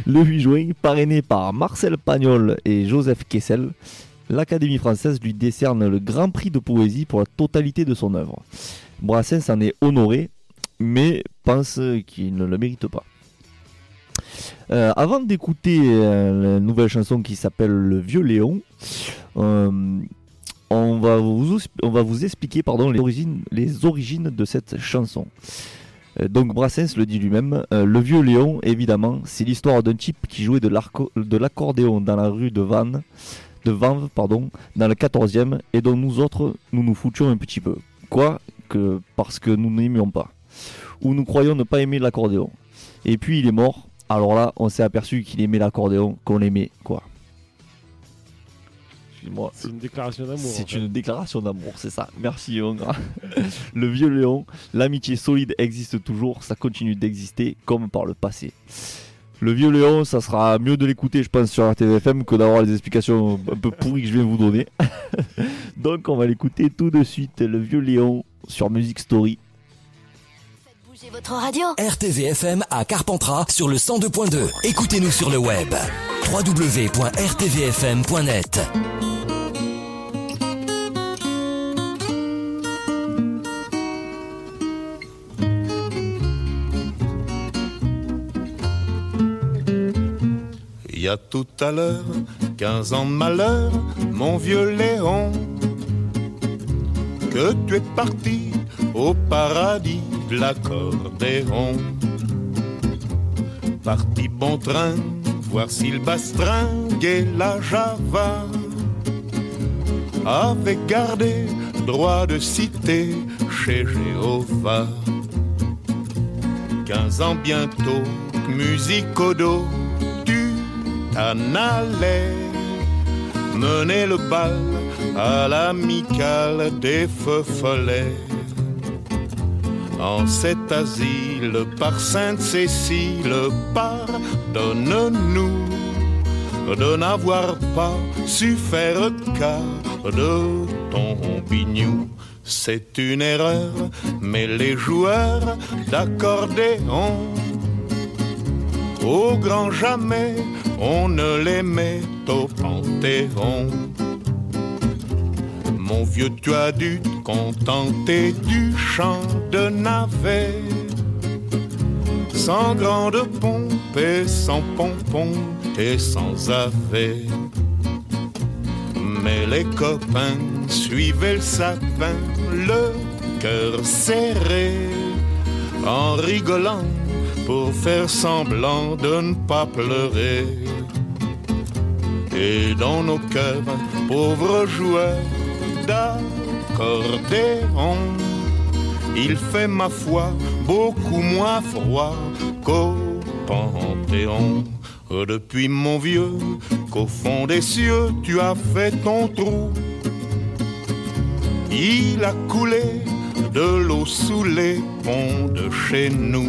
Le 8 juin, parrainé par Marcel Pagnol et Joseph Kessel, l'Académie française lui décerne le Grand Prix de poésie pour la totalité de son œuvre. Brassens en est honoré, mais pense qu'il ne le mérite pas. Avant d'écouter la nouvelle chanson qui s'appelle Le Vieux Léon, on va vous expliquer les origines de cette chanson. Donc Brassens le dit lui-même, Le Vieux Léon, évidemment, c'est l'histoire d'un type qui jouait de l'accordéon dans la rue de Vanves, dans le 14e, et dont nous autres, nous foutions un petit peu. Parce que nous n'aimions pas. Ou nous croyions ne pas aimer l'accordéon. Et puis il est mort, alors là, on s'est aperçu qu'il aimait l'accordéon, qu'on l'aimait, quoi. Excuse-moi. C'est une déclaration d'amour. C'est une déclaration d'amour, c'est ça. Merci, mon gars. Le Vieux Léon, l'amitié solide existe toujours, ça continue d'exister comme par le passé. Le Vieux Léon, ça sera mieux de l'écouter, je pense, sur RTVFM que d'avoir les explications un peu pourries que je viens de vous donner. Donc, on va l'écouter tout de suite, Le Vieux Léon, sur Music Story. Faites bouger votre radio. RTVFM à Carpentras sur le 102.2. Écoutez-nous sur le web. www.rtvfm.net. Il y a tout à l'heure, 15 ans de malheur, mon vieux Léon, que tu es parti au paradis de l'accordéon. Parti bon train, voir si le bastringue et la java avaient gardé droit de cité chez Jéhovah. 15 ans bientôt, musique au dos, t'en allais mener le bal à l'amicale des feux follets. En cet asile par Sainte-Cécile, pardonne-nous de n'avoir pas su faire cas de ton bignou. C'est une erreur, mais les joueurs d'accordéon au grand jamais, on ne les met au Panthéon. Mon vieux, tu as dû te contenter du chant de navet, sans grande pompe et sans pompon et sans ave. Mais les copains suivaient le sapin, le cœur serré, en rigolant pour faire semblant de ne pas pleurer. Et dans nos cœurs, pauvres joueurs d'accordéon, il fait ma foi beaucoup moins froid qu'au Panthéon. Depuis mon vieux, qu'au fond des cieux tu as fait ton trou, il a coulé de l'eau sous les ponts de chez nous.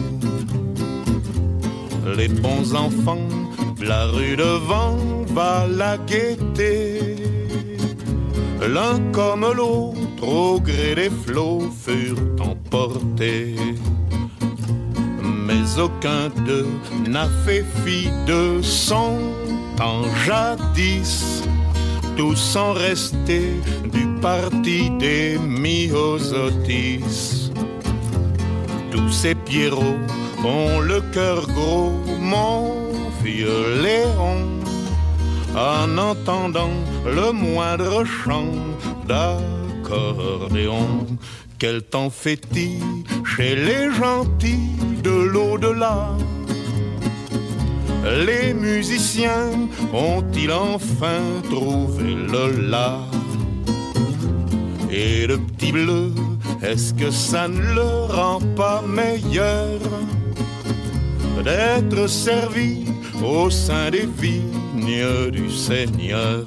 Les bons enfants, la rue devant va la guetter. L'un comme l'autre, au gré des flots, furent emportés. Mais aucun d'eux n'a fait fi de son temps jadis. Tous sont restés du parti des myosotis. Tous ces pierrots ont le cœur gros, mon vieux Léon, en entendant le moindre chant d'accordéon. Quel temps fait-il chez les gentils de l'au-delà? Les musiciens ont-ils enfin trouvé le la? Et le petit bleu, est-ce que ça ne le rend pas meilleur d'être servi au sein des vignes du Seigneur?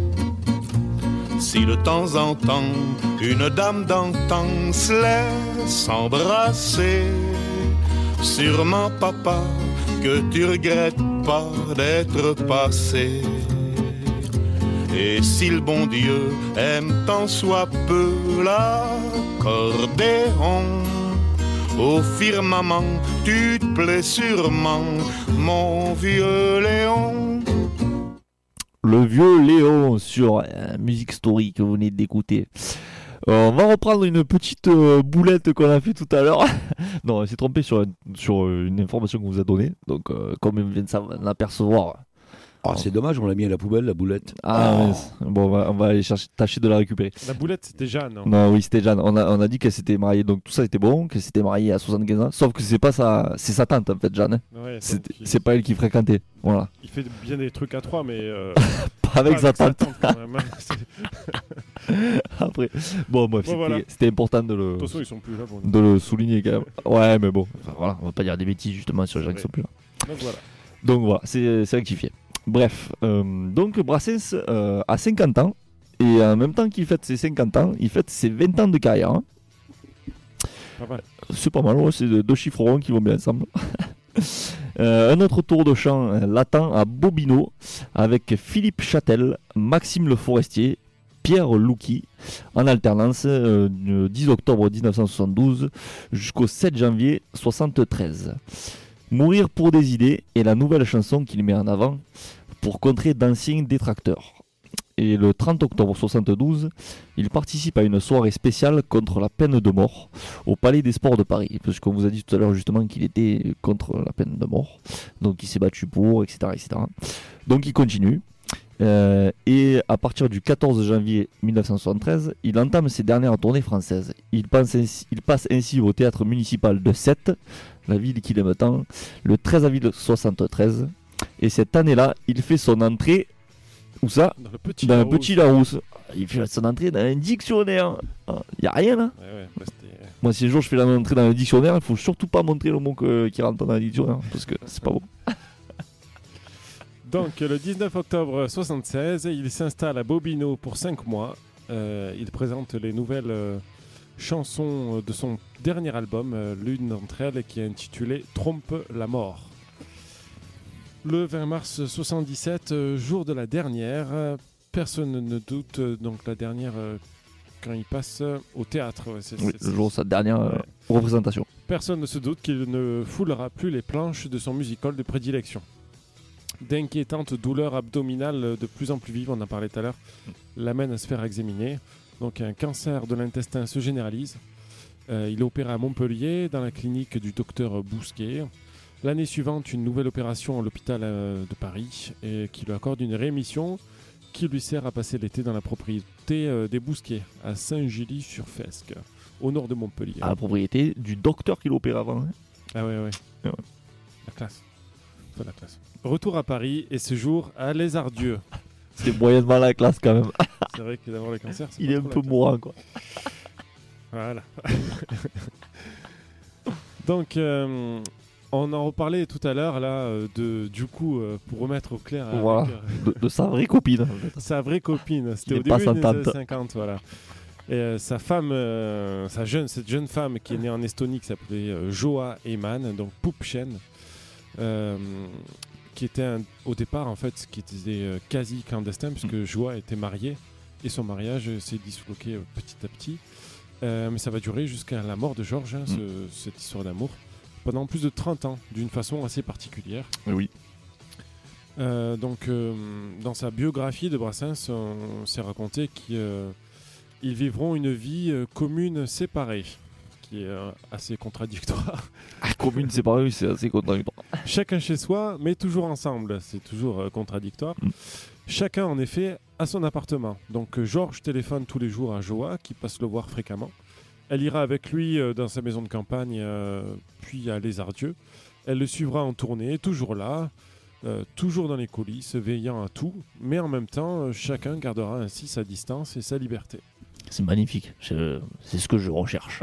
Si de temps en temps une dame d'antan se laisse embrasser, sûrement papa que tu regrettes pas d'être passé. Et si le bon Dieu aime tant soit peu l'accordéon, Au firmament, tu te plais sûrement, mon vieux Léon. Le vieux Léon sur Music Story que vous venez d'écouter. On va reprendre une petite boulette qu'on a fait tout à l'heure. Non, on s'est trompé sur une information qu'on vous a donnée. Donc, comme on vient de l'apercevoir. Ah, c'est dommage, on l'a mis à la poubelle, la boulette. Ah, mince. Bon, on va aller tâcher de la récupérer. La boulette, c'était Jeanne. Non, Non, oui, c'était Jeanne. On a dit qu'elle s'était mariée, donc tout ça était bon, qu'elle s'était mariée à 75 ans. Sauf que c'est pas c'est sa tante en fait, Jeanne. Ouais, C'est pas elle qui fréquentait. Voilà. Il fait bien des trucs à trois, mais. Pas avec sa tante. quand même, hein. Après, bon, bref, Bon, c'était important de De toute façon, ils sont plus là. Bon. de le souligner quand même. Ouais, mais bon, enfin, voilà, on va pas dire des bêtises justement sur les gens qui sont plus là. Donc voilà. Donc voilà, c'est rectifié. Bref, donc Brassens a 50 ans, et en même temps qu'il fête ses 50 ans, il fête ses 20 ans de carrière. Hein. Pas mal. C'est pas mal, ouais, c'est deux chiffres ronds qui vont bien ensemble. Un autre tour de chant l'attend à Bobino, avec Philippe Châtel, Maxime Le Forestier, Pierre Louki, en alternance du 10 octobre 1972 jusqu'au 7 janvier 1973. Mourir pour des idées est la nouvelle chanson qu'il met en avant pour contrer d'anciens détracteurs. Et le 30 octobre 1972, il participe à une soirée spéciale contre la peine de mort au Palais des Sports de Paris. Parce qu'on vous a dit tout à l'heure justement qu'il était contre la peine de mort. Donc il s'est battu pour, etc. etc. Donc il continue. Et à partir du 14 janvier 1973, il entame ses dernières tournées françaises. Il passe ainsi au théâtre municipal de Sète, la ville qu'il aime tant, le 13 avril 1973. Et cette année-là, il fait son entrée. Où ça ? Dans le petit Dans un Larousse. petit Larousse. Il fait son entrée dans un dictionnaire. Il n'y a rien là. Ouais, bah, c'était. Moi, si un jour je fais l'entrée dans un dictionnaire, il faut surtout pas montrer le mot qui rentre dans le dictionnaire. Parce que c'est pas bon. Donc, le 19 octobre 1976, il s'installe à Bobino pour 5 mois. Il présente les nouvelles chansons de son dernier album, l'une d'entre elles qui est intitulée Trompe la mort. Le 20 mars 1977, jour de la dernière, personne ne doute, donc la dernière quand il passe au théâtre. Oui, le jour de sa dernière représentation. Personne ne se doute qu'il ne foulera plus les planches de son musical de prédilection. D'inquiétantes douleurs abdominales de plus en plus vives, on en parlait tout à l'heure, l'amènent à se faire examiner. Donc un cancer de l'intestin se généralise. Il est opéré à Montpellier, dans la clinique du docteur Bousquet. L'année suivante, une nouvelle opération à l'hôpital de Paris et qui lui accorde une rémission qui lui sert à passer l'été dans la propriété des Bousquets, à Saint-Gilly-sur-Fesque, au nord de Montpellier. À la propriété du docteur qui l'opère avant. Hein. Ah ouais. Ouais. La classe. Pas la classe. Retour à Paris et ce jour à Lézardieu. C'était moyennement la classe quand même. C'est vrai que d'avoir le cancer, c'est Il pas est un trop peu la classe. mourant quoi. Voilà. Donc, on en reparlait tout à l'heure là, du coup, pour remettre au clair Voilà. avec, De sa vraie copine. En fait. sa vraie copine. C'était Il au est pas début des sa années tante. 50, voilà. Et sa femme, cette jeune femme qui est née en Estonie, qui s'appelait Joa Eman, donc Pupchen, qui était au départ en fait, qui était quasi clandestin puisque Joa était mariée et son mariage s'est disloqué petit à petit. Mais ça va durer jusqu'à la mort de Georges, hein, cette histoire d'amour, pendant plus de 30 ans, d'une façon assez particulière. Oui. Donc, dans sa biographie de Brassens, on s'est raconté qu'ils vivront une vie commune séparée, qui est assez contradictoire. Commune séparée, oui, c'est assez contradictoire. Chacun chez soi, mais toujours ensemble, c'est toujours contradictoire. Chacun, en effet, a son appartement. Donc, Georges téléphone tous les jours à Joa, qui passe le voir fréquemment. Elle ira avec lui dans sa maison de campagne, puis à Lézardieu. Elle le suivra en tournée, toujours là, toujours dans les coulisses, veillant à tout. Mais en même temps, chacun gardera ainsi sa distance et sa liberté. C'est magnifique. C'est ce que je recherche.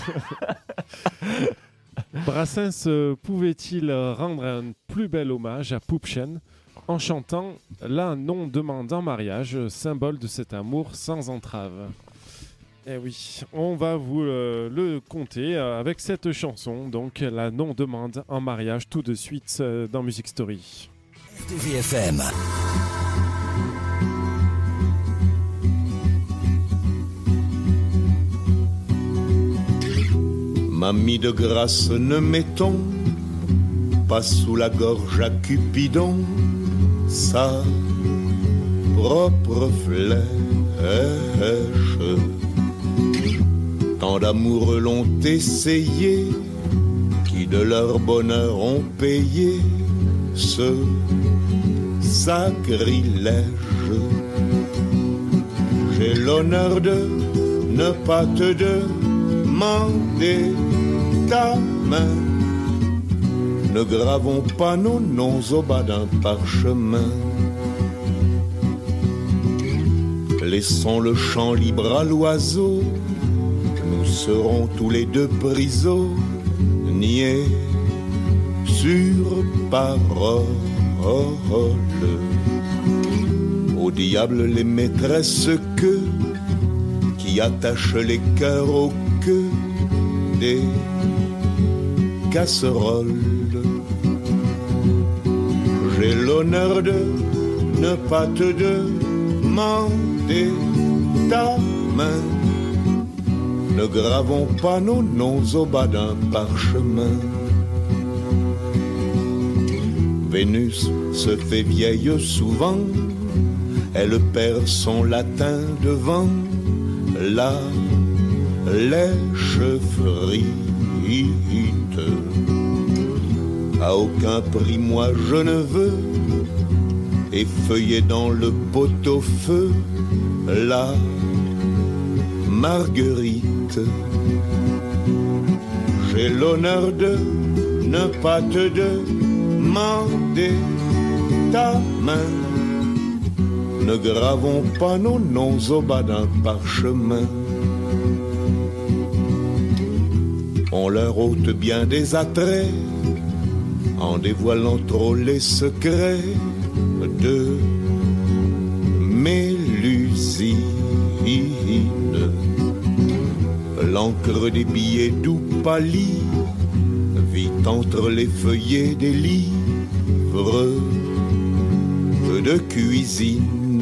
Brassens pouvait-il rendre un plus bel hommage à Pupchen en chantant la non-demande en mariage, symbole de cet amour sans entrave. Eh oui, on va vous le conter avec cette chanson, donc la non-demande en mariage, tout de suite dans Music Story. RTVFM. Mamie de grâce, ne mettons pas sous la gorge à Cupidon sa propre flèche. Tant d'amoureux l'ont essayé, qui de leur bonheur ont payé ce sacrilège. J'ai l'honneur de ne pas te demander ta main. Ne gravons pas nos noms au bas d'un parchemin. Laissons le champ libre à l'oiseau. Nous serons tous les deux prisonniers sur parole. Au diable les maîtresses que qui attachent les cœurs aux queues des casseroles. J'ai l'honneur de ne pas te demander ta main. Ne gravons pas nos noms au bas d'un parchemin. Vénus se fait vieille souvent, elle perd son latin devant la lèche frite. À aucun prix moi je ne veux effeuiller dans le pot-au-feu la marguerite. J'ai l'honneur de ne pas te demander ta main. Ne gravons pas nos noms au bas d'un parchemin. On leur ôte bien des attraits en dévoilant trop les secrets de Mélusine. L'encre des billets doux pâlit vit entre les feuillets des livres de cuisine.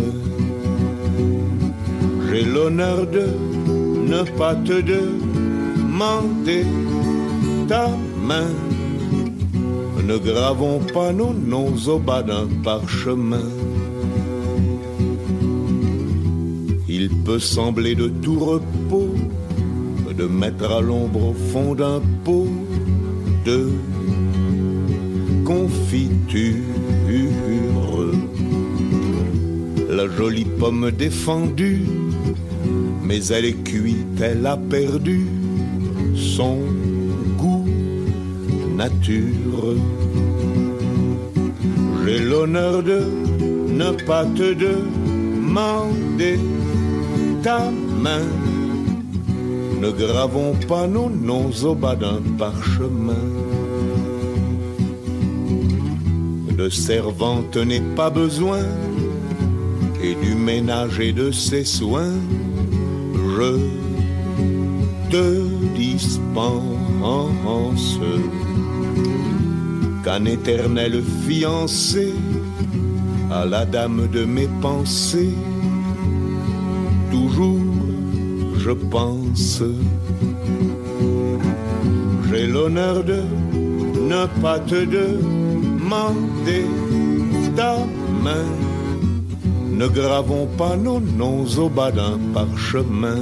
J'ai l'honneur de ne pas te demander ta main. Ne gravons pas nos noms au bas d'un parchemin. Il peut sembler de tout repos de mettre à l'ombre au fond d'un pot de confiture la jolie pomme défendue, mais elle est cuite, elle a perdu son goût nature. J'ai l'honneur de ne pas te demander ta main. Ne gravons pas nos noms au bas d'un parchemin. De servante n'est pas besoin, et du ménage et de ses soins, je te dispense. Qu'un éternel fiancé à la dame de mes pensées, toujours je pense. J'ai l'honneur de ne pas te demander ta main. Ne gravons pas nos noms au bas d'un parchemin.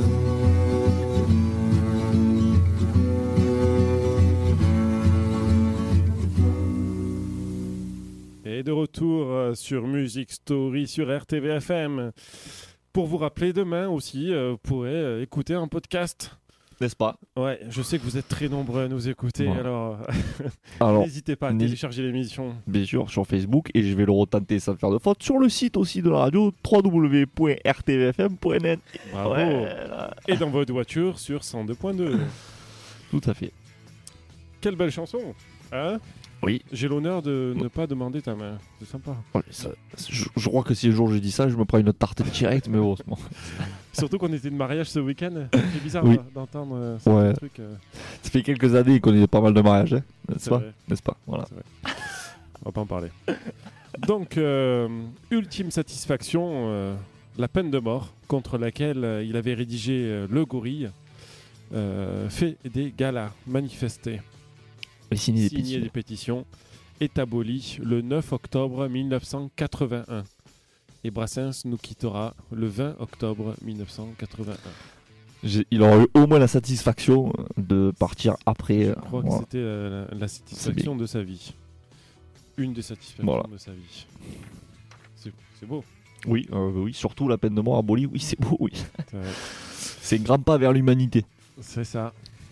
Et de retour sur Music Story sur RTVFM. Pour vous rappeler, demain aussi, vous pourrez écouter un podcast. N'est-ce pas? Ouais, je sais que vous êtes très nombreux à nous écouter, Ouais. alors n'hésitez pas à n'hésite- télécharger l'émission. Bien sûr, sur Facebook, et je vais le retenter sans faire de faute sur le site aussi de la radio, www.rtvfm.net. Bravo. Voilà. Et dans votre voiture sur 102.2. Tout à fait. Quelle belle chanson, hein? Oui. J'ai l'honneur de ne pas demander ta main. C'est sympa. Ouais, je crois que si un jour je dis ça, je me prends une tarte directe, mais heureusement. Surtout qu'on était de mariage ce week-end. C'est bizarre Oui. d'entendre Ouais. ce truc. Ça fait quelques années qu'on est pas mal de mariages, hein, n'est-ce C'est pas? vrai. N'est-ce pas? Voilà. On va pas en parler. Donc, ultime satisfaction, la peine de mort contre laquelle il avait rédigé Le Gorille. fait des galas, manifesté, Et signer des signé pétitions. des pétitions, est aboli le 9 octobre 1981. Et Brassens nous quittera le 20 octobre 1981. Il aura eu au moins la satisfaction de partir après. Je crois que voilà. c'était la satisfaction de sa vie. Une des satisfactions Voilà. de sa vie. C'est beau. Oui, oui, surtout la peine de mort abolie, oui, c'est beau, oui. C'est- C'est un grand pas vers l'humanité. C'est ça.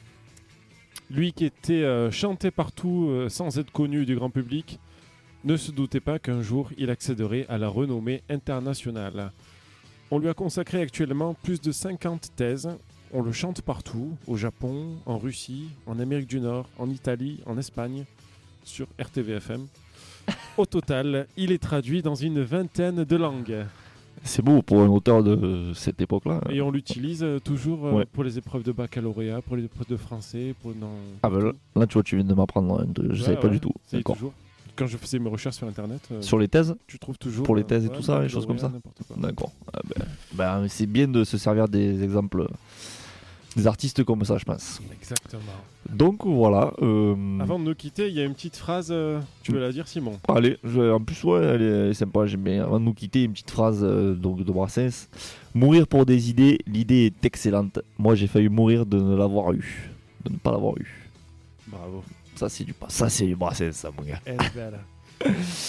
Lui qui était chanté partout sans être connu du grand public, ne se doutait pas qu'un jour il accéderait à la renommée internationale. On lui a consacré actuellement plus de 50 thèses. On le chante partout, au Japon, en Russie, en Amérique du Nord, en Italie, en Espagne, sur RTVFM. Au total, il est traduit dans une vingtaine de langues. C'est beau pour un auteur de cette époque-là. Et on l'utilise toujours Ouais. pour les épreuves de baccalauréat, pour les épreuves de français, pour dans... Ah ben là, tu vois, tu viens de m'apprendre un truc, je Ouais, savais pas ouais, du tout. c'est D'accord. toujours. Quand je faisais mes recherches sur internet, Sur les thèses tu trouves toujours. pour les thèses et tout ça, les choses comme ça. n'importe quoi. D'accord. Ben, c'est bien de se servir des exemples des artistes comme ça, je pense. Exactement. Donc voilà. Avant de nous quitter, il y a une petite phrase. Tu veux la dire, Simon? Allez, en plus, ouais, elle est sympa, j'aime bien. Avant de nous quitter, une petite phrase donc de Brassens. Mourir pour des idées, l'idée est excellente. Moi, j'ai failli mourir de ne l'avoir eu. De ne pas l'avoir eu. Bravo. Ça, c'est du Brassens, ça, mon gars. Elle est belle.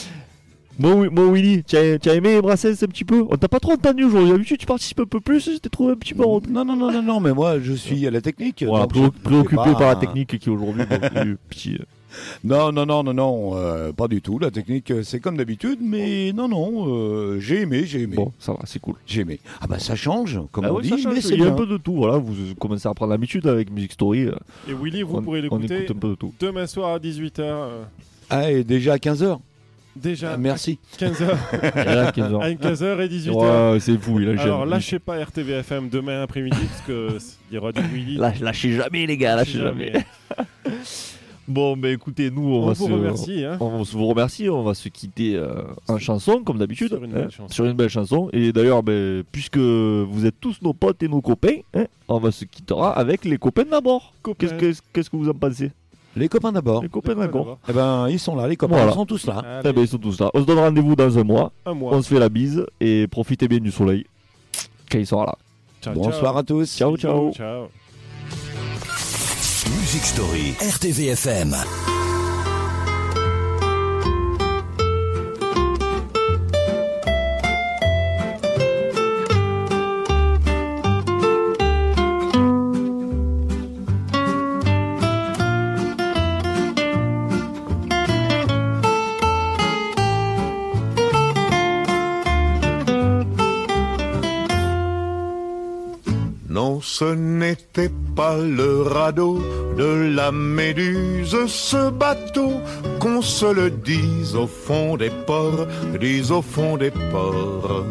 Bon, Willy, tu as aimé Brassens un petit peu? On t'a pas trop entendu aujourd'hui. D'habitude, tu participes un peu plus. Je t'ai trouvé un petit peu en Non, mais moi je suis à la technique. Voilà, donc je- préoccupé c'est pas par la un- technique qui est aujourd'hui donc, petit. Non, pas du tout. La technique, c'est comme d'habitude, mais non, j'ai aimé. Bon, ça va, c'est cool. J'ai aimé. Ah bah ça change, comme Ah on ouais, dit, ça change, mais c'est il y a un bien. peu de tout. Voilà, vous commencez à prendre l'habitude avec Music Story. Et Willy, vous on, pourrez on l'écouter écoute un peu de tout. demain soir à 18h. Ah, et déjà à 15h. Déjà, Merci. 15h. Et là, 15 heures. À 15h et 18h. Ouais, c'est fou, il a Alors, jamais- lâchez pas RTVFM demain après-midi, parce qu'il y aura du Willy. Lâchez jamais, les gars, lâchez jamais. Bon, ben écoutez, nous, on On va vous remercie. Hein. On vous remercie, on va se quitter en chanson, comme d'habitude. Sur une belle chanson. Sur une belle chanson. Et d'ailleurs, ben, puisque vous êtes tous nos potes et nos copains, hein, on va se quittera avec les copains d'abord. Copains. Qu'est-ce que vous en pensez? Les copains d'abord. Les copains d'abord. Eh ben, ils sont là, les copains, Voilà. ils sont tous là. Allez, Eh ben, ils sont tous là. On se donne rendez-vous dans un mois. un mois. On se fait la bise et profitez bien du soleil quand il sera là. Ciao, Bonsoir à tous. Ciao, ciao. Ciao. Music Story, RTVFM. Non, ce n'était pas le radeau de la Méduse, ce bateau, qu'on se le dise au fond des ports, dise au fond des ports.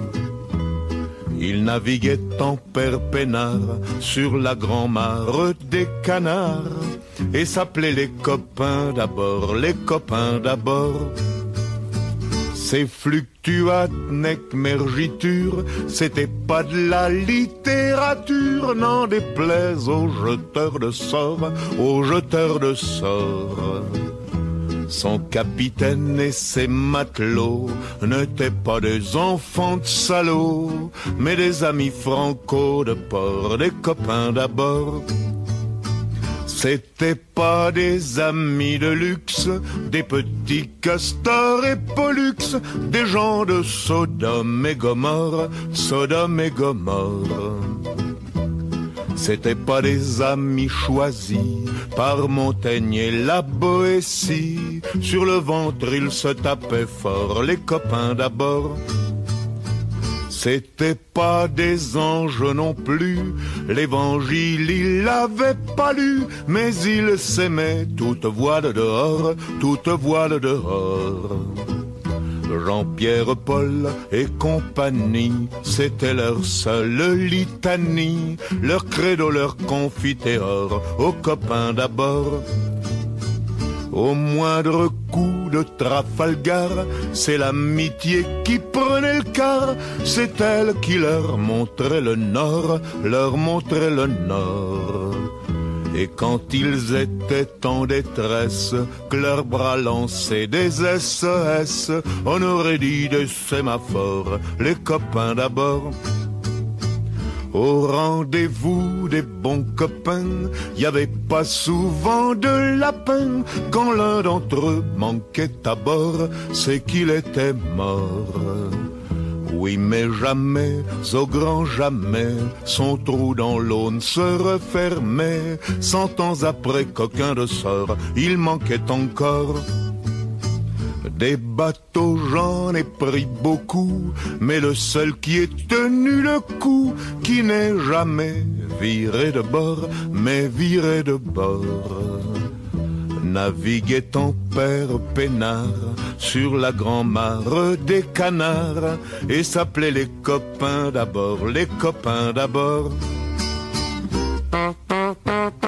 Il naviguait en père peinard sur la grand-mare des canards et s'appelait les copains d'abord, les copains d'abord. Ces fluctuates nec mergiture, c'était pas de la littérature, n'en déplaise aux jeteurs de sorts, aux jeteurs de sorts. Son capitaine et ses matelots n'étaient pas des enfants de salauds, mais des amis franco de port, des copains d'abord. C'étaient pas des amis de luxe, des petits castors et pollux, des gens de Sodome et Gomorre, Sodome et Gomorre. C'étaient pas des amis choisis par Montaigne et la Boétie. Sur le ventre ils se tapaient fort, les copains d'abord. C'étaient pas des anges non plus, l'évangile il l'avait pas lu, mais ils s'aimaient toute voile dehors, toute voile dehors. Jean-Pierre, Paul et compagnie, c'était leur seule litanie, leur credo, leur confiteor, aux copains d'abord. Au moindre coup de Trafalgar, c'est l'amitié qui prenait le quart, c'est elle qui leur montrait le nord, leur montrait le nord. Et quand ils étaient en détresse, que leurs bras lançaient des SES, on aurait dit des sémaphores, les copains d'abord. Au rendez-vous des bons copains, y avait pas souvent de lapin. Quand l'un d'entre eux manquait à bord, c'est qu'il était mort. Oui, mais jamais, au grand jamais, son trou dans l'Aune se refermait. 100 ans après qu'aucun de sort, il manquait encore. Des bateaux, j'en ai pris beaucoup, mais le seul qui ait tenu le coup, qui n'est jamais viré de bord, mais viré de bord, naviguait en père peinard sur la grand-mare des canards, et s'appelait les copains d'abord, les copains d'abord.